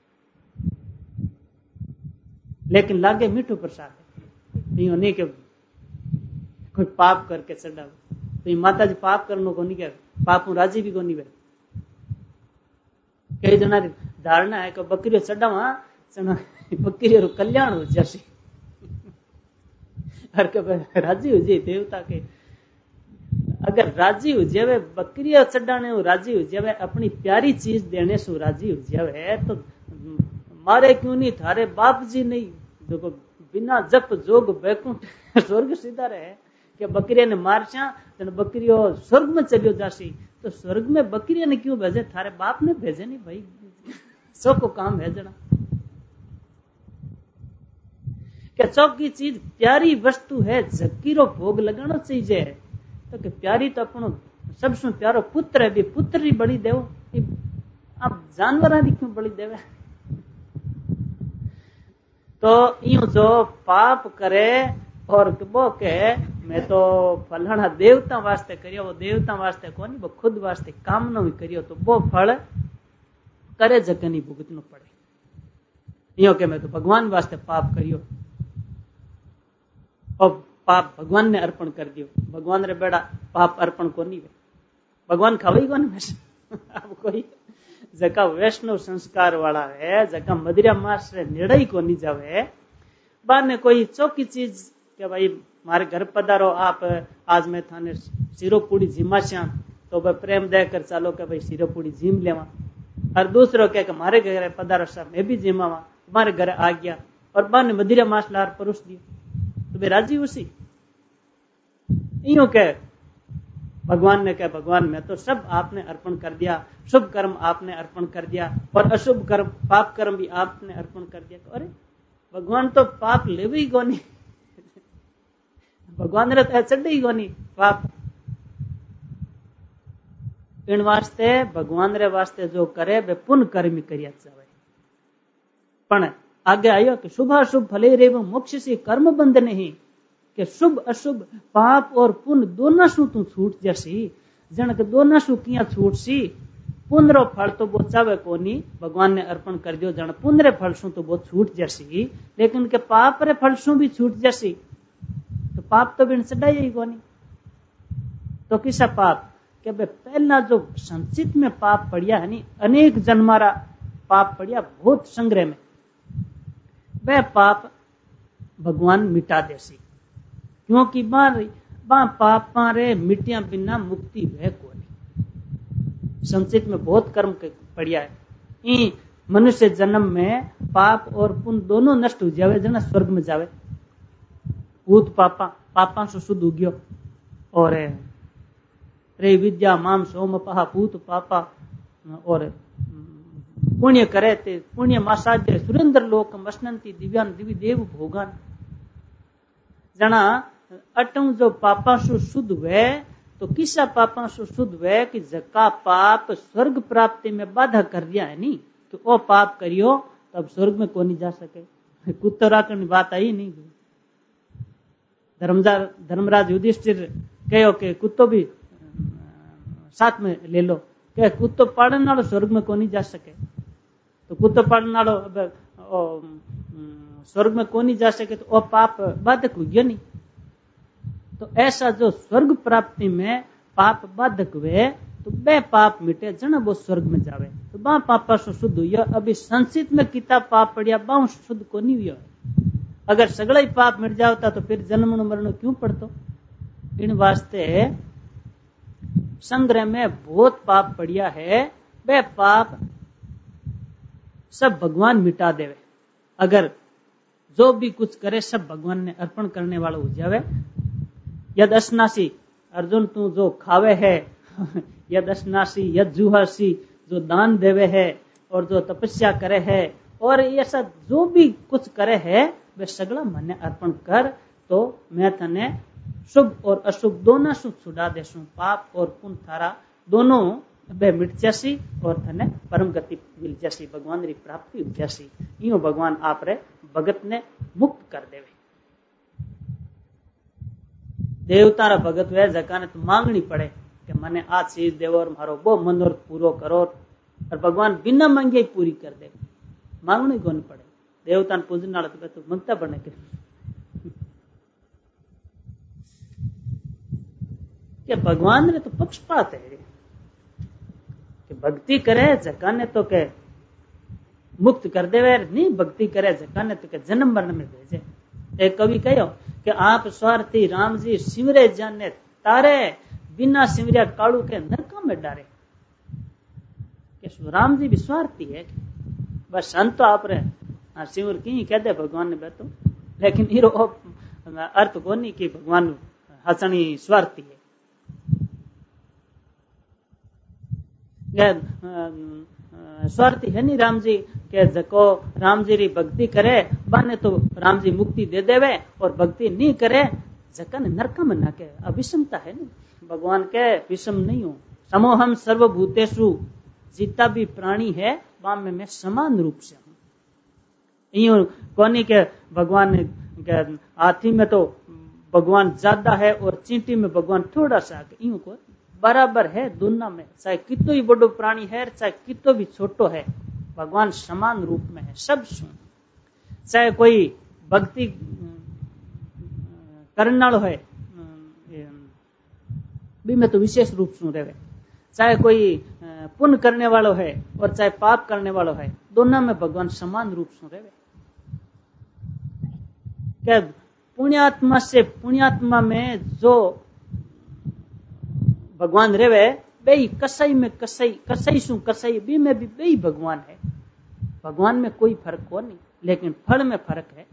लेकिन लागे मीठो प्रसाद है नहीं के कोई पाप करके चढ़ा तो माता जी पाप करने को नहीं क्या पाप राजी भी को नहीं वे कई जना धारणा है कि बकरी चढ़ावा बकरी कल्याण हो जैसी हर के राजी हो जाए देवता के अगर राजी हो जावे बकरिया चढ़ाने राजी हो जावे अपनी प्यारी चीज देने से राजी हो जावे तो मारे क्यों नहीं थारे बाप जी नहीं जो बिना जप जोग बैकुंठ स्वर्ग सीधा रहे कि बकरिया ने मारचा तो बकरियो स्वर्ग में चलियो जासी तो स्वर्ग में बकरिया ने क्यों भेजे थारे बाप ने भेजे नहीं भाई सो को काम भेजना क्या चौक की चीज प्यारी वस्तु है जकीरो भोग लगाना चाहिए तो कि प्यारी तो अपनो सबसे प्यारो पुत्र है भी पुत्र ही बड़ी देव अब जानवर क्यों बड़ी देवे तो यूं जो पाप करे और वो के मैं तो फलाना देवता वास्ते करियो वो देवता वास्ते कोनी वो खुद वास्ते कामना भी करियो तो वो फल करे जगनी भुगतनो पड़े यूं के मैं तो भगवान वास्ते पाप करियो और पाप भगवान ने अर्पण कर दियो भगवान रे बेड़ा पाप अर्पण को नहीं भगवान खावे को नहीं अब कोई जका वैष्णव संस्कार वाला है जका मदिरा मास रे निड़ई को नहीं जावे बाद में कोई चौकी चीज के भाई मारे घर पधारो आप आज मैं थाने सिरो पूड़ी जिमाश्या तो भाई प्रेम दे कर चालो के भाई सिरो पूड़ी जिम लेवा और दूसरो के मारे घर पधारो साहब मैं भी जिमावा तुम्हारे घर आ गया और बाद में मदिरा मास लार परोस दिया तो वे राजी उसी यूं के भगवान ने कहा भगवान में तो सब आपने अर्पण कर दिया शुभ कर्म आपने अर्पण कर दिया और अशुभ कर्म पाप कर्म भी आपने अर्पण कर दिया तो अरे भगवान तो पाप लेवे ही कोनी, भगवान रे तो चढ़े ही कोनी पाप। इन वास्ते भगवान रे वास्ते जो करे वे पुण्य कर्म करिया जावे। पण आगे आयो कि शुभाशुभ फले रे मोक्ष से कर्म बंध नहीं, कि शुभ अशुभ पाप और पुण्य दोनों सु तू छूट जैसी। जन के दोनों सु किया छूट सी, पुण्य रो फल तो वो चावे कोनी, भगवान ने अर्पण कर दियो। जन पुण्य रे फल सु तो वो छूट जैसी, लेकिन के पाप रे फल सु भी छूट जैसी, तो पाप तो बिन चढ़ाई ही कोनी। तो किसा पाप के पहला जो संचित में पाप पड़िया है नी, अनेक जन्मारा पाप पड़िया बहुत संग्रह में, वह पाप भगवान मिटा देसी। क्योंकि बार बा पाप रे मिटिया बिना मुक्ति वह कोनी। संचित में बहुत कर्म पड़िया है। ई मनुष्य जन्म में पाप और पुण्य दोनों नष्ट हो जावे, जना स्वर्ग में जावे। भूत पापा पापा से शुद्ध हो गयो, और रे विद्या माम सोम पहा भूत पापा, और पुण्य करे ते पुण्य मासाद्य सुरेंद्र लोक मसनंती दिव्यान दिव्य देव भोगान। जना अटू जो पापा से शुद्ध हुए, तो किसा पापा से शुद्ध हुए कि जका पाप स्वर्ग प्राप्ति में बाधा कर दिया है नी, तो वो पाप करियो तब स्वर्ग में कौन जा सके। कुत्तो राखने बात आई नहीं। धर्मराज धर्मराज युधिष्ठिर कहो कि कुत्तो भी साथ में ले लो, क्या कुत्तो पाड़ने वालों स्वर्ग में कौन जा सके। तो कुत्तो पाड़ने वालों स्वर्ग में कौन जा सके, तो वो पाप बाधक हो गया नहीं। तो ऐसा जो स्वर्ग प्राप्ति में पाप बाधक हुए, तो वह पाप मिटे, जन वो स्वर्ग में जावे। तो बा पापा से शुद्ध हुई। अभी संचित में किता पाप पड़िया, बाउ शुद्ध को नहीं हुआ। अगर सगला ही पाप मिट जाता तो फिर जन्म मरण क्यों पड़तो। इन वास्ते संग्रह में बहुत पाप पड़िया है, वह पाप सब भगवान मिटा देवे। अगर जो भी कुछ करे सब भगवान ने अर्पण करने वाला हो जावे। यद अश्नासी, अर्जुन तू जो खावे है, यद अश्नासी यद जुहासी, जो दान देवे है और जो तपस्या करे है, और ये सब जो भी कुछ करे है वे सगला मने अर्पण कर, तो मैं तने शुभ और अशुभ दोनों से छुड़ा देसू। पाप और पुण्य थारा दोनों वे मिट जैसी, और तने परम गति मिल जैसी, भगवान री प्राप्ति हो जैसी। यो भगवान आप रे भगत ने मुक्त कर देवे। देवता रा भगत वे जका ने तो मांगनी पड़े कि मने आ चीज देवो और मारो वो मनोरथ पूरो करो, और भगवान बिना मांगे ही पूरी कर दे। मांगनी कौन पड़े। देवता ने पूजने वाला तो, तो मंगता पड़ने के कि भगवान ने तो पक्षपात है कि भक्ति करे जका ने तो के मुक्त कर देवे, नहीं भक्ति करे जका ने तो के जन्म मरण में भेजे। एक कवि कहो कि आप स्वार्थी राम जी सिमरे जाने तारे, बिना सिमरिया कालू के नरका में डारे। कि राम जी भी स्वार्थी है, बस संत तो आप रहे सिमर की कह दे भगवान ने बैठो, लेकिन इरो अर्थ को नहीं कि भगवान हसनी स्वार्थी है। स्वार्थी है नहीं राम जी के जको राम जी री भक्ति करे बाने तो राम जी मुक्ति दे देवे, और भक्ति नहीं करे जकन नरक में ना के। अविषमता है नहीं, भगवान के विषम नहीं हो। समोहम सर्वभूतेषु, जितना भी प्राणी है वहां में मैं समान रूप से हूं। यूं कोनी के भगवान के हाथी में तो भगवान ज्यादा है और चींटी में भगवान थोड़ा सा, यूं को बराबर है दोनों में। चाहे कितो ही बड़ो प्राणी है, चाहे कितो भी छोटो है, भगवान समान रूप में है सब सुन। चाहे कोई भक्ति करने वालो है भी में तो विशेष रूप से रहे, चाहे कोई पुण्य करने वालो है और चाहे पाप करने वालो है, दोनों में भगवान समान रूप से रहे। क्या पुण्यात्मा से पुण्यात्मा में जो भगवान रेवे, बेई कसाई में कसाई, कसाई सु कसाई भी में भी बेई भगवान है। भगवान में कोई फर्क हो नहीं, लेकिन फल में फर्क है।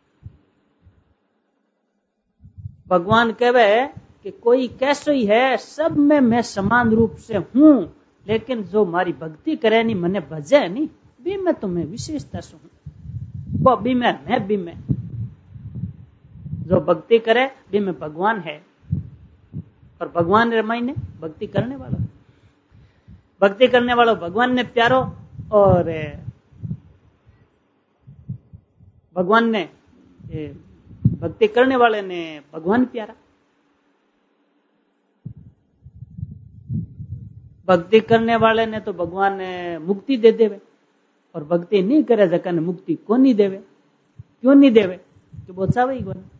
भगवान कहवे कि कोई कैसे ही है, सब में मैं समान रूप से हूं, लेकिन जो मारी भक्ति करे नहीं, मने भजे नहीं, भी मैं तुम्हें विशेषता से हूं। वो बी में मैं बी में जो भक्ति करे बी में भगवान है और भगवान रे मायने भक्ति करने वाला भक्ति करने वालों भगवान ने प्यारो और भगवान ने भक्ति करने वाले ने भगवान प्यारा। भक्ति करने वाले ने तो भगवान ने मुक्ति दे देवे और भक्ति नहीं करे जका ने मुक्ति को नहीं देवे। क्यों नहीं देवे कि वो चावे ही कोनी।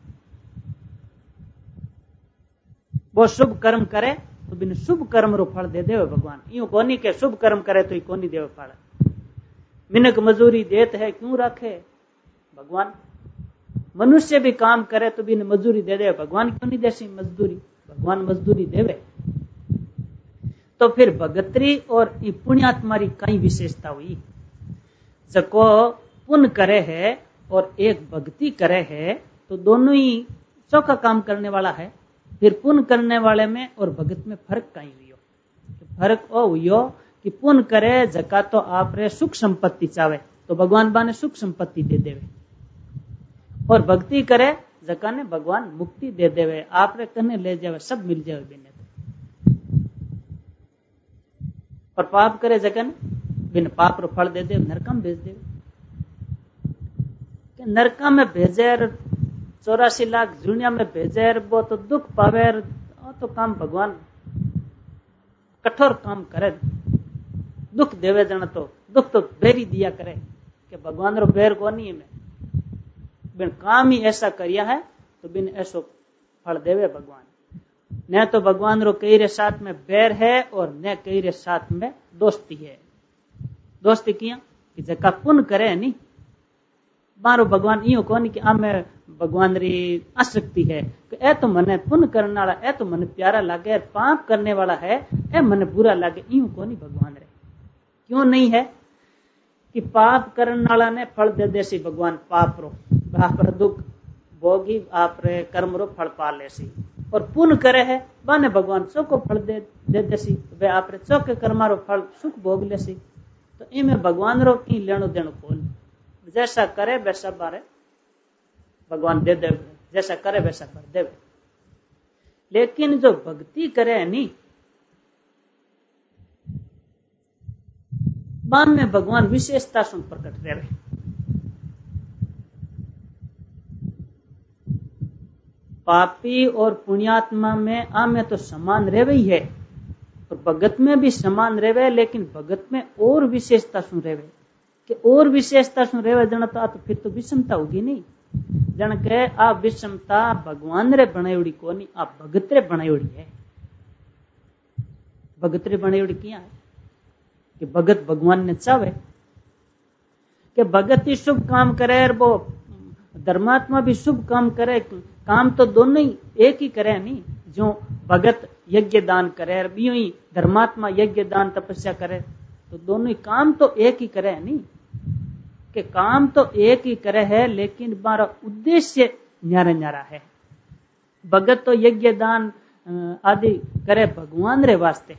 वो शुभ कर्म करे तो बिन शुभ कर्म रो फल दे देवे भगवान। यूं कोनी के शुभ कर्म करे तो ही कोनी देवे फल। मिनक मजूरी देत है क्यों रखे भगवान। मनुष्य भी काम करे तो बिन मजदूरी दे दे भगवान क्यों नहीं देसी मजदूरी। भगवान मजदूरी देवे। तो फिर भगतरी और पुण्यात्मा री कई विशेषता हुई। जको पुण्य करे है और एक भक्ति करे है तो दोनों ही चौका काम करने वाला है। फिर पुण्य करने वाले में और भगत में फर्क कहीं हुई। फर्क ओ हुई कि पुण्य करे जका तो आप रे सुख संपत्ति चावे तो भगवान बाने सुख संपत्ति दे देवे और भक्ति करे जका ने भगवान मुक्ति दे देवे आप रे कने ले जावे सब मिल जावे बिने। और पाप करे जका ने बिन पाप रो फल दे दे नरकम भेज देवे। कि नरका में भेजे चौरासी लाख दुनिया में भेजे वो तो दुख पावे तो काम भगवान कठोर काम करे दुख देवे जन तो दुख तो बेरी दिया करे कि भगवान रो बेर को नहीं है। बिन काम ही ऐसा करिया है तो बिन ऐसो फल देवे भगवान। न तो भगवान रो कई रे साथ में बैर है और न कई रे साथ में दोस्ती है। दोस्ती किया कि जका पुण्य करे नहीं मारो भगवान इो कोनी कि आ में भगवान री आसक्ति है कि ए तो मने पुण्य करने वाला ए तो मने प्यारा लागे पाप करने वाला है ए मने बुरा लागे इो कोनी भगवान रे। क्यों नहीं है कि पाप करने वाला ने फल दे देसी भगवान पाप रो आप रो दुख भोगी आप रे कर्म रो फल पा लेसी और पुण्य करे है बाने भगवान चौको फल दे दे देसी वे आप रे चौके कर्मा रो फल सुख भोग लेसी। तो इमे भगवान रो की लेनो देनो कोनी। जैसा करे वैसा बारे भगवान दे देवे जैसा करे वैसा कर देवे। लेकिन जो भक्ति करे नहीं बाद में भगवान विशेषता सुन प्रकट रहे। पापी और पुण्यात्मा में आ में तो समान रहे ही है और भगत में भी समान रहे लेकिन भगत में और विशेषता सुन रहे कि और विशेषता सुन रहे जन तो, तो फिर तो विषमता होगी नहीं। जन के आ विषमता भगवान रे बनायोड़ी कोनी आ भगत रे बनायोड़ी है। भगत रे बनायोड़ी क्या है कि भगत भगवान ने चावे कि भगत ही शुभ काम करे और वो धर्मात्मा भी शुभ काम करे। काम तो दोनों ही एक ही करे नहीं। जो भगत यज्ञ दान करे और बियो ही धर्मात्मा यज्ञ दान तपस्या करे तो दोनों ही काम तो एक ही करे नहीं कि काम तो एक ही करे है लेकिन हमारा उद्देश्य न्यारा न्यारा है। भगत तो यज्ञ दान आदि करे भगवान रे वास्ते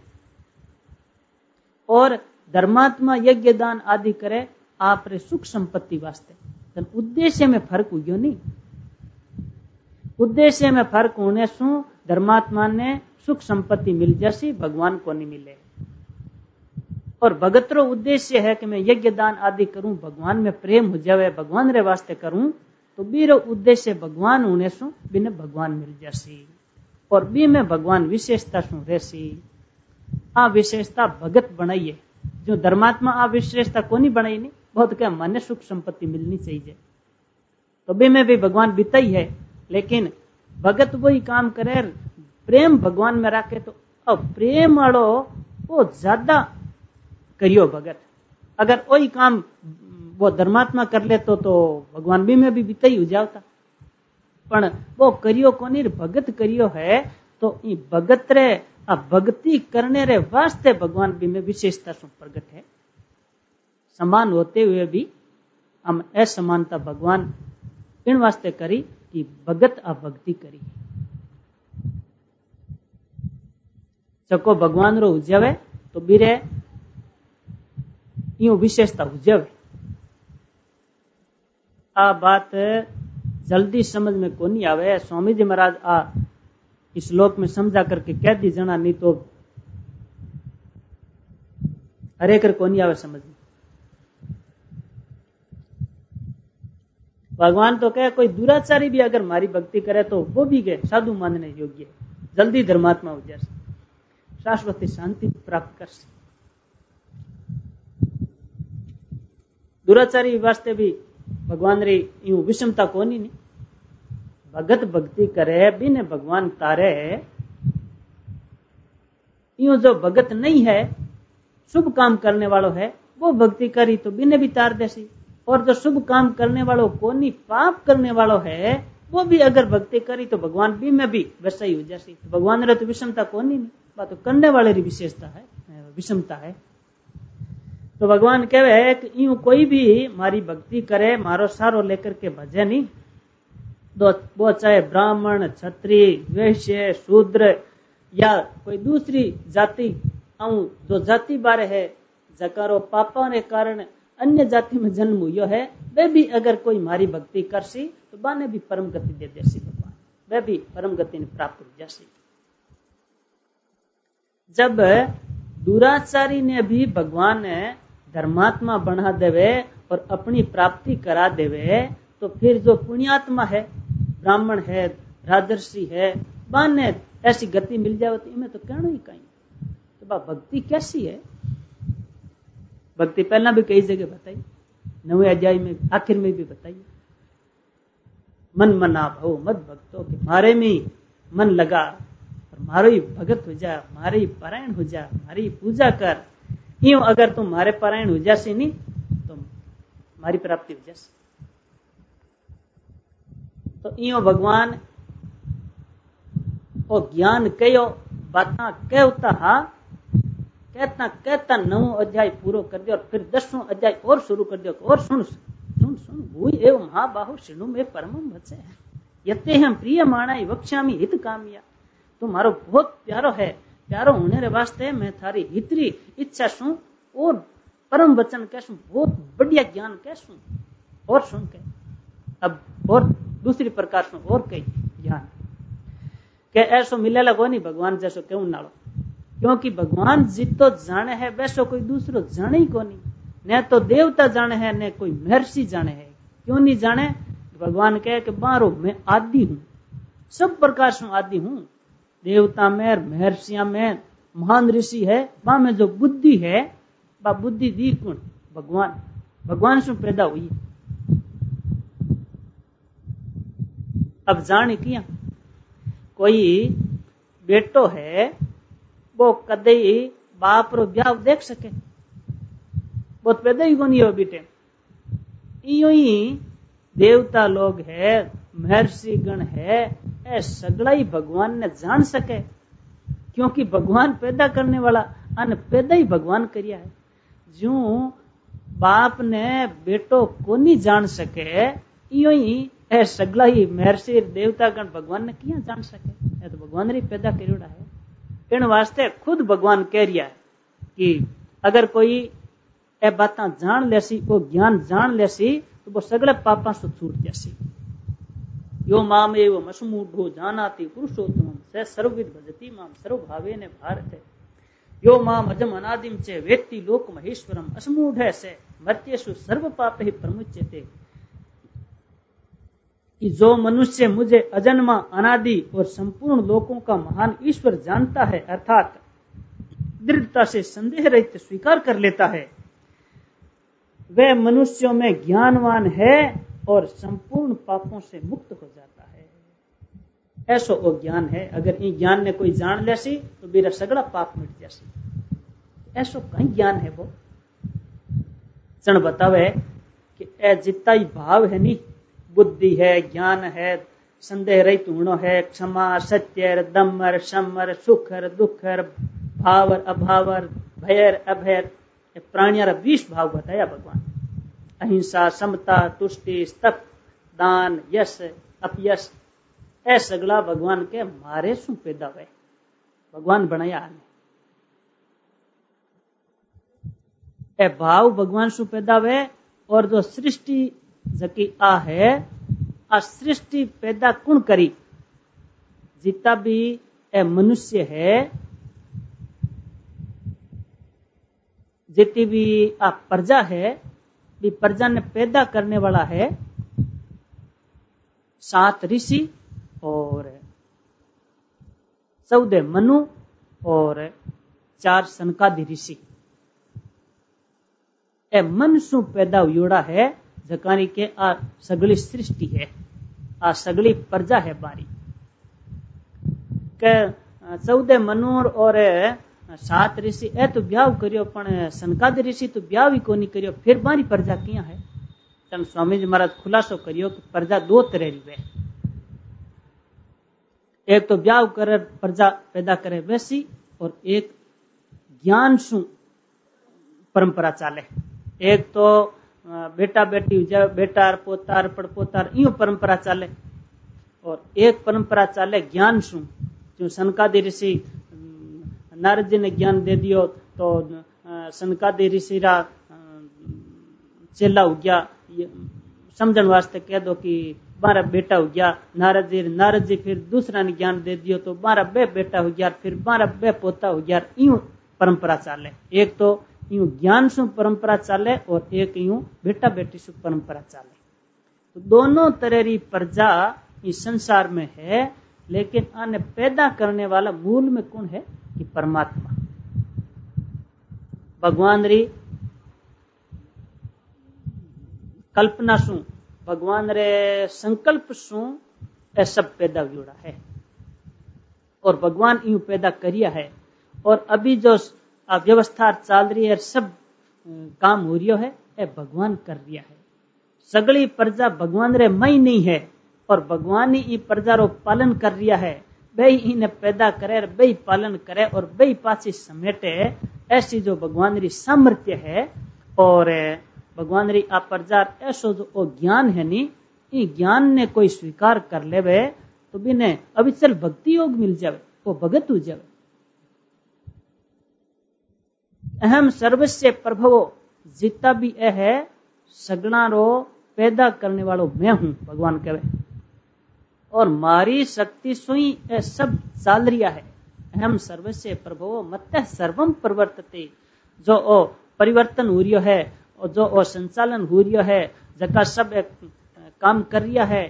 और धर्मात्मा यज्ञ दान आदि करे आप रे सुख संपत्ति वास्ते। तो उद्देश्य में फर्क हुई नहीं। उद्देश्य में फर्क होने से धर्मात्मा ने सुख संपत्ति मिल जैसी भगवान को नहीं मिले। और भगत रो उद्देश्य है कि मैं यज्ञ दान आदि करूं भगवान में प्रेम हो जावे भगवान रे वास्ते करूं तो बीरो उद्देश्य भगवान होने से बिना भगवान मिल जैसी और बी में भगवान विशेषता सु रहसी। आ विशेषता भगत बनाइए जो धर्मात्मा आ विशेषता को नहीं बनाई नहीं बहुत क्या मन सुख संपत्ति मिलनी चाहिए तो बी में भी भगवान बीता ही है। लेकिन भगत वही काम करे प्रेम भगवान में रखे तो अब प्रेम वालो वो ज्यादा करियो भगत। अगर वही काम वो धर्मात्मा कर ले तो, तो भगवान भी में भी बीता ही हो जाता पण वो करियो कोनी भगत करियो है तो ई भगत रे अब भक्ति करने रे वास्ते भगवान भी में विशेषता सु प्रकट है। समान होते हुए भी हम असमानता भगवान इन वास्ते करी कि भगत आ भक्ति करी सको भगवान रो उजवे तो बीरे यूं विशेषता उजवे आ बात जल्दी समझ में को नहीं आवे। स्वामी जी महाराज आ इस श्लोक में समझा करके कह दी जना, नहीं तो हरे कर को नहीं आवे समझ में। भगवान तो कहे कोई दुराचारी भी अगर मारी भक्ति करे तो वो भी गए साधु मानने योग्य है, जल्दी धर्मात्मा हो जाए, शाश्वती शांति प्राप्त कर सके। दुराचारी वास्ते भी भगवान री यूं विषमता कोनी नहीं। भगत भक्ति करे बिने भगवान तारे, यूं जो भगत नहीं है शुभ काम करने वालों है वो भक्ति करी तो बिने भी तार देसी, और जो शुभ काम करने वालों को नहीं पाप करने वालों है वो भी अगर भक्ति करी तो भगवान भी में भी वैसा ही हो जासी। तो भगवान रे तो विषमता कौन नहीं, बात तो करने वाले की विशेषता है, विषमता है। तो भगवान कहे कि यूं कोई भी मारी भक्ति करे, मारो सारो लेकर के भजे नहीं, तो वो चाहे ब्राह्मण क्षत्रिय वैश्य शूद्र या कोई दूसरी जाति, जो जाति बारे है जकारो पापा ने कारण अन्य जाति में जन्म हुआ है, वे भी अगर कोई मारी भक्ति करसी तो बाने भी परम गति दे देसी भगवान, वे भी परम गति ने प्राप्त हो जासी। जब दुराचारी ने भी भगवान धर्मात्मा बना देवे और अपनी प्राप्ति करा देवे, तो फिर जो पुण्यात्मा है, ब्राह्मण है, राजर्षि है, बाने ऐसी गति मिल जाए तो इनमें तो कहना ही कहीं। तो बा भक्ति कैसी है? भक्ति पहला भी कई जगह बताई, नवे अध्याय में आखिर में भी बताई। मन मना भव मत भक्तों के, मारे में मन लगा और मारो ही भगत हो जा, मारे ही पारायण हो जा, मारी पूजा कर। यूं अगर तुम मारे पारायण हो जासी नहीं तो मारी प्राप्ति हो जासी। तो यूं भगवान और ज्ञान कयो बाता कहता हा कहता कहता नौ अध्याय पूरा कर दिया और फिर दसवां अध्याय और शुरू कर दिया। और सुन सुन सुन भूय एवं महाबाहु शिणु में परमम वचे यते हम प्रिय माणाई वक्ष्यामि हित कामिया। तो मारो बहुत प्यारो है, प्यारो होने रे वास्ते मैं थारी हितरी इच्छा सु और परम वचन कहूं, बहुत बढ़िया ज्ञान कहूं। और सुन के अब और दूसरी प्रकार से और कई ज्ञान के ऐसो मिलेला को नहीं भगवान जैसो क्यों नालो, क्योंकि भगवान जितो जाने है वैसो कोई दूसरो जाने ही को नहीं। न तो देवता जाने है न कोई महर्षि जाने है। क्यों नहीं जाने? भगवान कहे कि बारो मैं आदि हूं, सब प्रकार से आदि हूं। देवता में महर्षिया में महान ऋषि है, वहां में जो बुद्धि है वह बुद्धि दी गुण भगवान भगवान से पैदा हुई। अब जाने किया कोई बेटो है वो कदे बाप रो ब्याह देख सके, बहुत पैदा ही नहीं हो बेटे। इयो ही देवता लोग है, महर्षि गण है, ऐ सगला ही भगवान ने जान सके, क्योंकि भगवान पैदा करने वाला अन पैदा ही भगवान करिया है। जो बाप ने बेटो को नहीं जान सके, इयो ही ऐ सगला ही महर्षि देवता गण भगवान ने किया जान सके। ऐ तो भगवान ने पैदा करियोड़ा है। इन वास्ते खुद भगवान कह रिया है कि अगर कोई ए बातां जान लेसी, वो ज्ञान जान लेसी, तो वो सगले पापा से छूट जासी। यो माम एव मसमूढ़ो जानाति पुरुषोत्तम से सर्वविद भजति माम सर्वभावे ने भारत। यो माम अजम अनादिम चे वेत्ति लोक महेश्वरम असमूढ़ से मत्यसु सर्व पाप ही प्रमुच्यते। कि जो मनुष्य मुझे अजन्मा अनादि और संपूर्ण लोकों का महान ईश्वर जानता है, अर्थात दृढ़ता से संदेह रहित स्वीकार कर लेता है, वह मनुष्यों में ज्ञानवान है और संपूर्ण पापों से मुक्त हो जाता है। ऐसो वो ज्ञान है। अगर इन ज्ञान ने कोई जान लेसी तो मेरा सगड़ा पाप मिट जासी। ऐसो कहीं ज्ञान है वो चण बतावे कि ए जितना ही भाव है नी, बुद्धि है, ज्ञान है, संदेह रहित होनो है, क्षमा सत्यर दमर समर सुखर दुखर भावर अभावर भयर अभयर, प्राणियारा बीस भाव बताया भगवान। अहिंसा समता तुष्टि स्तप दान यश अपयश, ए सगला भगवान के मारे सु पैदा हुए, भगवान बनाया आने। ए भाव भगवान सु पैदा हुए और जो सृष्टि जकी आ है आ सृष्टि पैदा कुण करी। जितना भी ए मनुष्य है, जितनी भी आ प्रजा है, भी प्रजा ने पैदा करने वाला है सात ऋषि और चौदह मनु और चार सनकादि ऋषि। ए मन सु पैदा हुआ है जकानी के आ सगली सृष्टि है, आ सगली प्रजा है बारी के चौदह मनूर और सात ऋषि ए तो ब्याह करियो, पण सनकादि ऋषि तो ब्याह भी कोनी करियो, फिर बारी प्रजा किया है। तन स्वामी जी महाराज खुलासो करियो कि प्रजा दो तरह री वे। एक तो ब्याह कर प्रजा पैदा करे वैसी, और एक ज्ञान सु परंपरा चाले। एक तो बेटा बेटी बेटार पोतार पड़पोतार यूं परंपरा चाले, और एक परंपरा चाले ज्ञान सु। जो सनकादि ऋषि नारद जी ने ज्ञान दे दियो तो सनकादि ऋषि रा चेला हो गया, समझन वास्ते कह दो कि बारह बेटा हो गया नारद जी। नारद जी फिर दूसरा ने ज्ञान दे दियो तो बारह बे बेटा हो गया, फिर बारह बे पोता हो गया। यूं परंपरा चाले। एक तो यूं ज्ञान सु परंपरा चाले और एक यूं बेटा बेटी सु परंपरा चाले। तो दोनों तरह की प्रजा इस संसार में है, लेकिन आने पैदा करने वाला मूल में कौन है कि परमात्मा भगवान री कल्पना सु, भगवान रे संकल्प सु ए सब पैदा हुआ है, और भगवान यूं पैदा करिया है। और अभी जो व्यवस्था चल रही है, सब काम हो रियो है, ए भगवान कर रिया है। सगली प्रजा भगवान रे मई नहीं है, और भगवान ही प्रजा रो पालन कर रिया है। बई इन्हें पैदा करे, बई पालन करे और बई पाछी समेटे। ऐसी जो भगवान री सामर्थ्य है, और भगवान री आ प्रजा ऐसो जो ज्ञान है नी, ई ज्ञान ने कोई स्वीकार कर लेवे तो बिने अविचल भक्ति योग मिल जावे, वो भगत हो जावे। अहम सर्वस्व प्रभवो, जितना भी ए है सगना रो पैदा करने वालों मैं हूं, भगवान कहे। और मारी शक्ति सुई ए सब चाल रिया है। अहम सर्वस्व प्रभवो मत सर्वम परिवर्तते, जो ओ परिवर्तन हो रियो है और जो ओ संचालन हो रियो है, जका सब एक काम कर रिया है,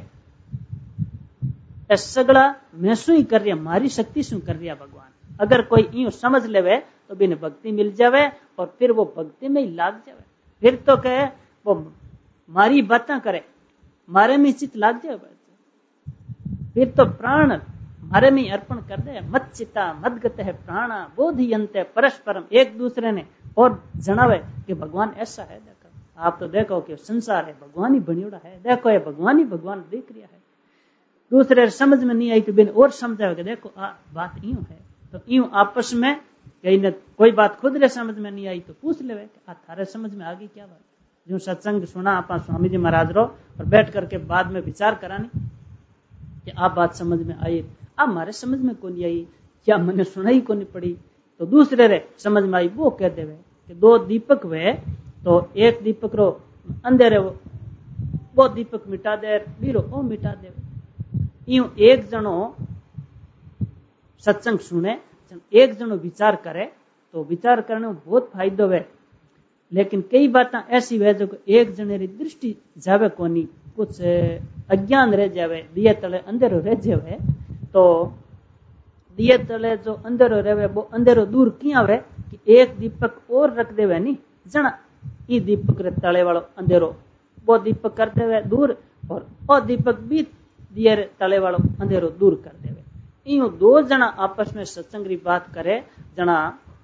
ए सगड़ा मैं सु ही कर रिया, मारी शक्ति सु कर रिया भगवान। अगर कोई यूं समझ लेवे तो बिन भक्ति मिल जावे, और फिर वो भक्ति में ही लाग जावे। फिर तो कहे वो मारी बातें करे, मारे में चित लाग जाए, फिर तो प्राण मारे में अर्पण कर दे। मत चिता मत गत है प्राणा बोधियंते परस्परम, एक दूसरे ने और जनावे कि भगवान ऐसा है। देखो आप तो देखो कि संसार है भगवान ही बनियोड़ा है, देखो ये भगवान ही भगवान दिख रिया है। दूसरे समझ में नहीं आई तो बिन और समझावे कि देखो आ बात यूं है। तो यूं आपस में कहीं न कोई बात खुद रे समझ में नहीं आई तो पूछ लेवे कि आ थारे समझ में आ गई क्या बात। जो सत्संग सुना आपा स्वामी जी महाराज रो, और बैठ करके बाद में विचार करानी कि आप बात समझ में आई, अब हमारे समझ में कौन आई, क्या मैंने सुनाई को नहीं पड़ी। तो दूसरे रे समझ में आई, वो कह देवे कि दो दीपक वे तो एक दीपक रो अंधेरे वो दीपक मिटा दे, बीरो ओ मिटा दे। यूं एक जनो सत्संग सुने, एक जनो विचार करे, तो विचार करने में बहुत फायदो है। लेकिन कई बातें ऐसी है जो एक जने री दृष्टि जावे कोनी, कुछ अज्ञान रह जावे, दिए तले अंधेरो रह जावे। तो दिए तले जो अंधेरो रहे वो अंधेरो दूर किया रहे कि एक दीपक और रख देवे नी, जना ई दीपक रे तले वालो अंधेरो वो दीपक कर देवे दूर, और वो दीपक भी दिए तले वालो अंधेरो दूर कर देवे। यूं दो जना आपस में सत्संग री बात करे, जना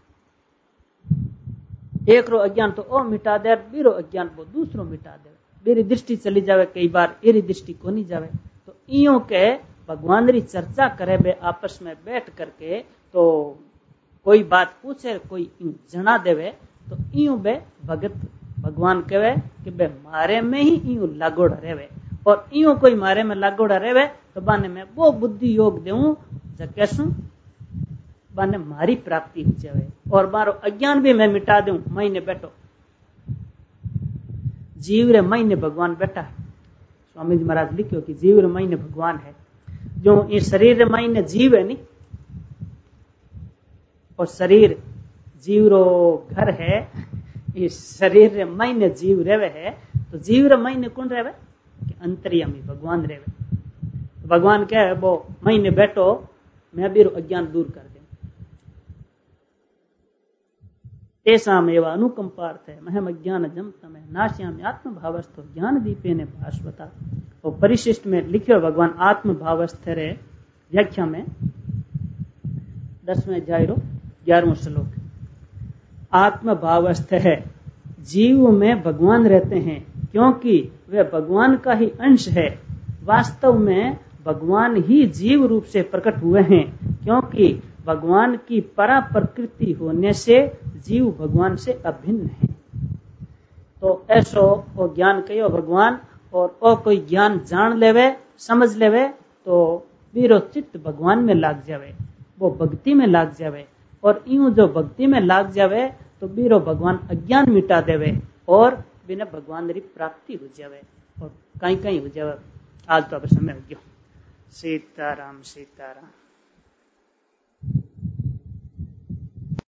एक रो अज्ञान तो ओ मिटा दे, बीरो अज्ञान वो दूसरो मिटा दे। मेरी दृष्टि चली जावे, कई बार एरी दृष्टि को नहीं जावे। तो यूं के भगवान री चर्चा करे बे आपस में बैठ करके, तो कोई बात पूछे कोई यूं जना देवे, तो यूं बे भगत भगवान कहे कि बे मारे में ही यूं लागोड़ा रेवे। और यूं कोई मारे में लागोड़ा रेवे तो बाने में वो बुद्धि योग देऊं जैसू बाने मारी प्राप्ति हो जावे, और मारो अज्ञान भी मैं मिटा दूं। महीने बैठो जीव रे महीने भगवान बैठा है, स्वामी जी महाराज लिखियो कि जीव रे मायने भगवान है। जो ये शरीर रे मायने जीव है नी, और शरीर जीव रो घर है, इस शरीर रे मायने जीव रेवे है, तो जीव रे मायने कौन रेवे कि अंतर्यामी भगवान रेवे। तो भगवान क्या है, वो मायने बैठो, मैं भी अज्ञान दूर कर दे। तेसाम एवं अनुकंपार्थ है महम अज्ञान जम तमें नाश्यामी आत्म भावस्थो ज्ञान दीपेने भास्वता। और परिशिष्ट में लिखियो भगवान आत्म भावस्थ रे व्याख्या में दसवें अध्याय रो ग्यारहवां श्लोक, आत्म भावस्थ है, जीव में भगवान रहते हैं क्योंकि वे भगवान का ही अंश है। वास्तव में भगवान ही जीव रूप से प्रकट हुए हैं, क्योंकि भगवान की परा प्रकृति होने से जीव भगवान से अभिन्न है। तो ऐसो वो ज्ञान कहो भगवान, और ओ कोई ज्ञान जान लेवे समझ लेवे तो बीरो चित्त भगवान में लाग जावे, वो भक्ति में लाग जावे। और यूं जो भक्ति में लाग जावे तो बीरो भगवान अज्ञान मिटा देवे और बिना भगवान री प्राप्ति हो जावे और कहीं कहीं हो जावे। आज तो अब समय हो गया। सीताराम सीताराम।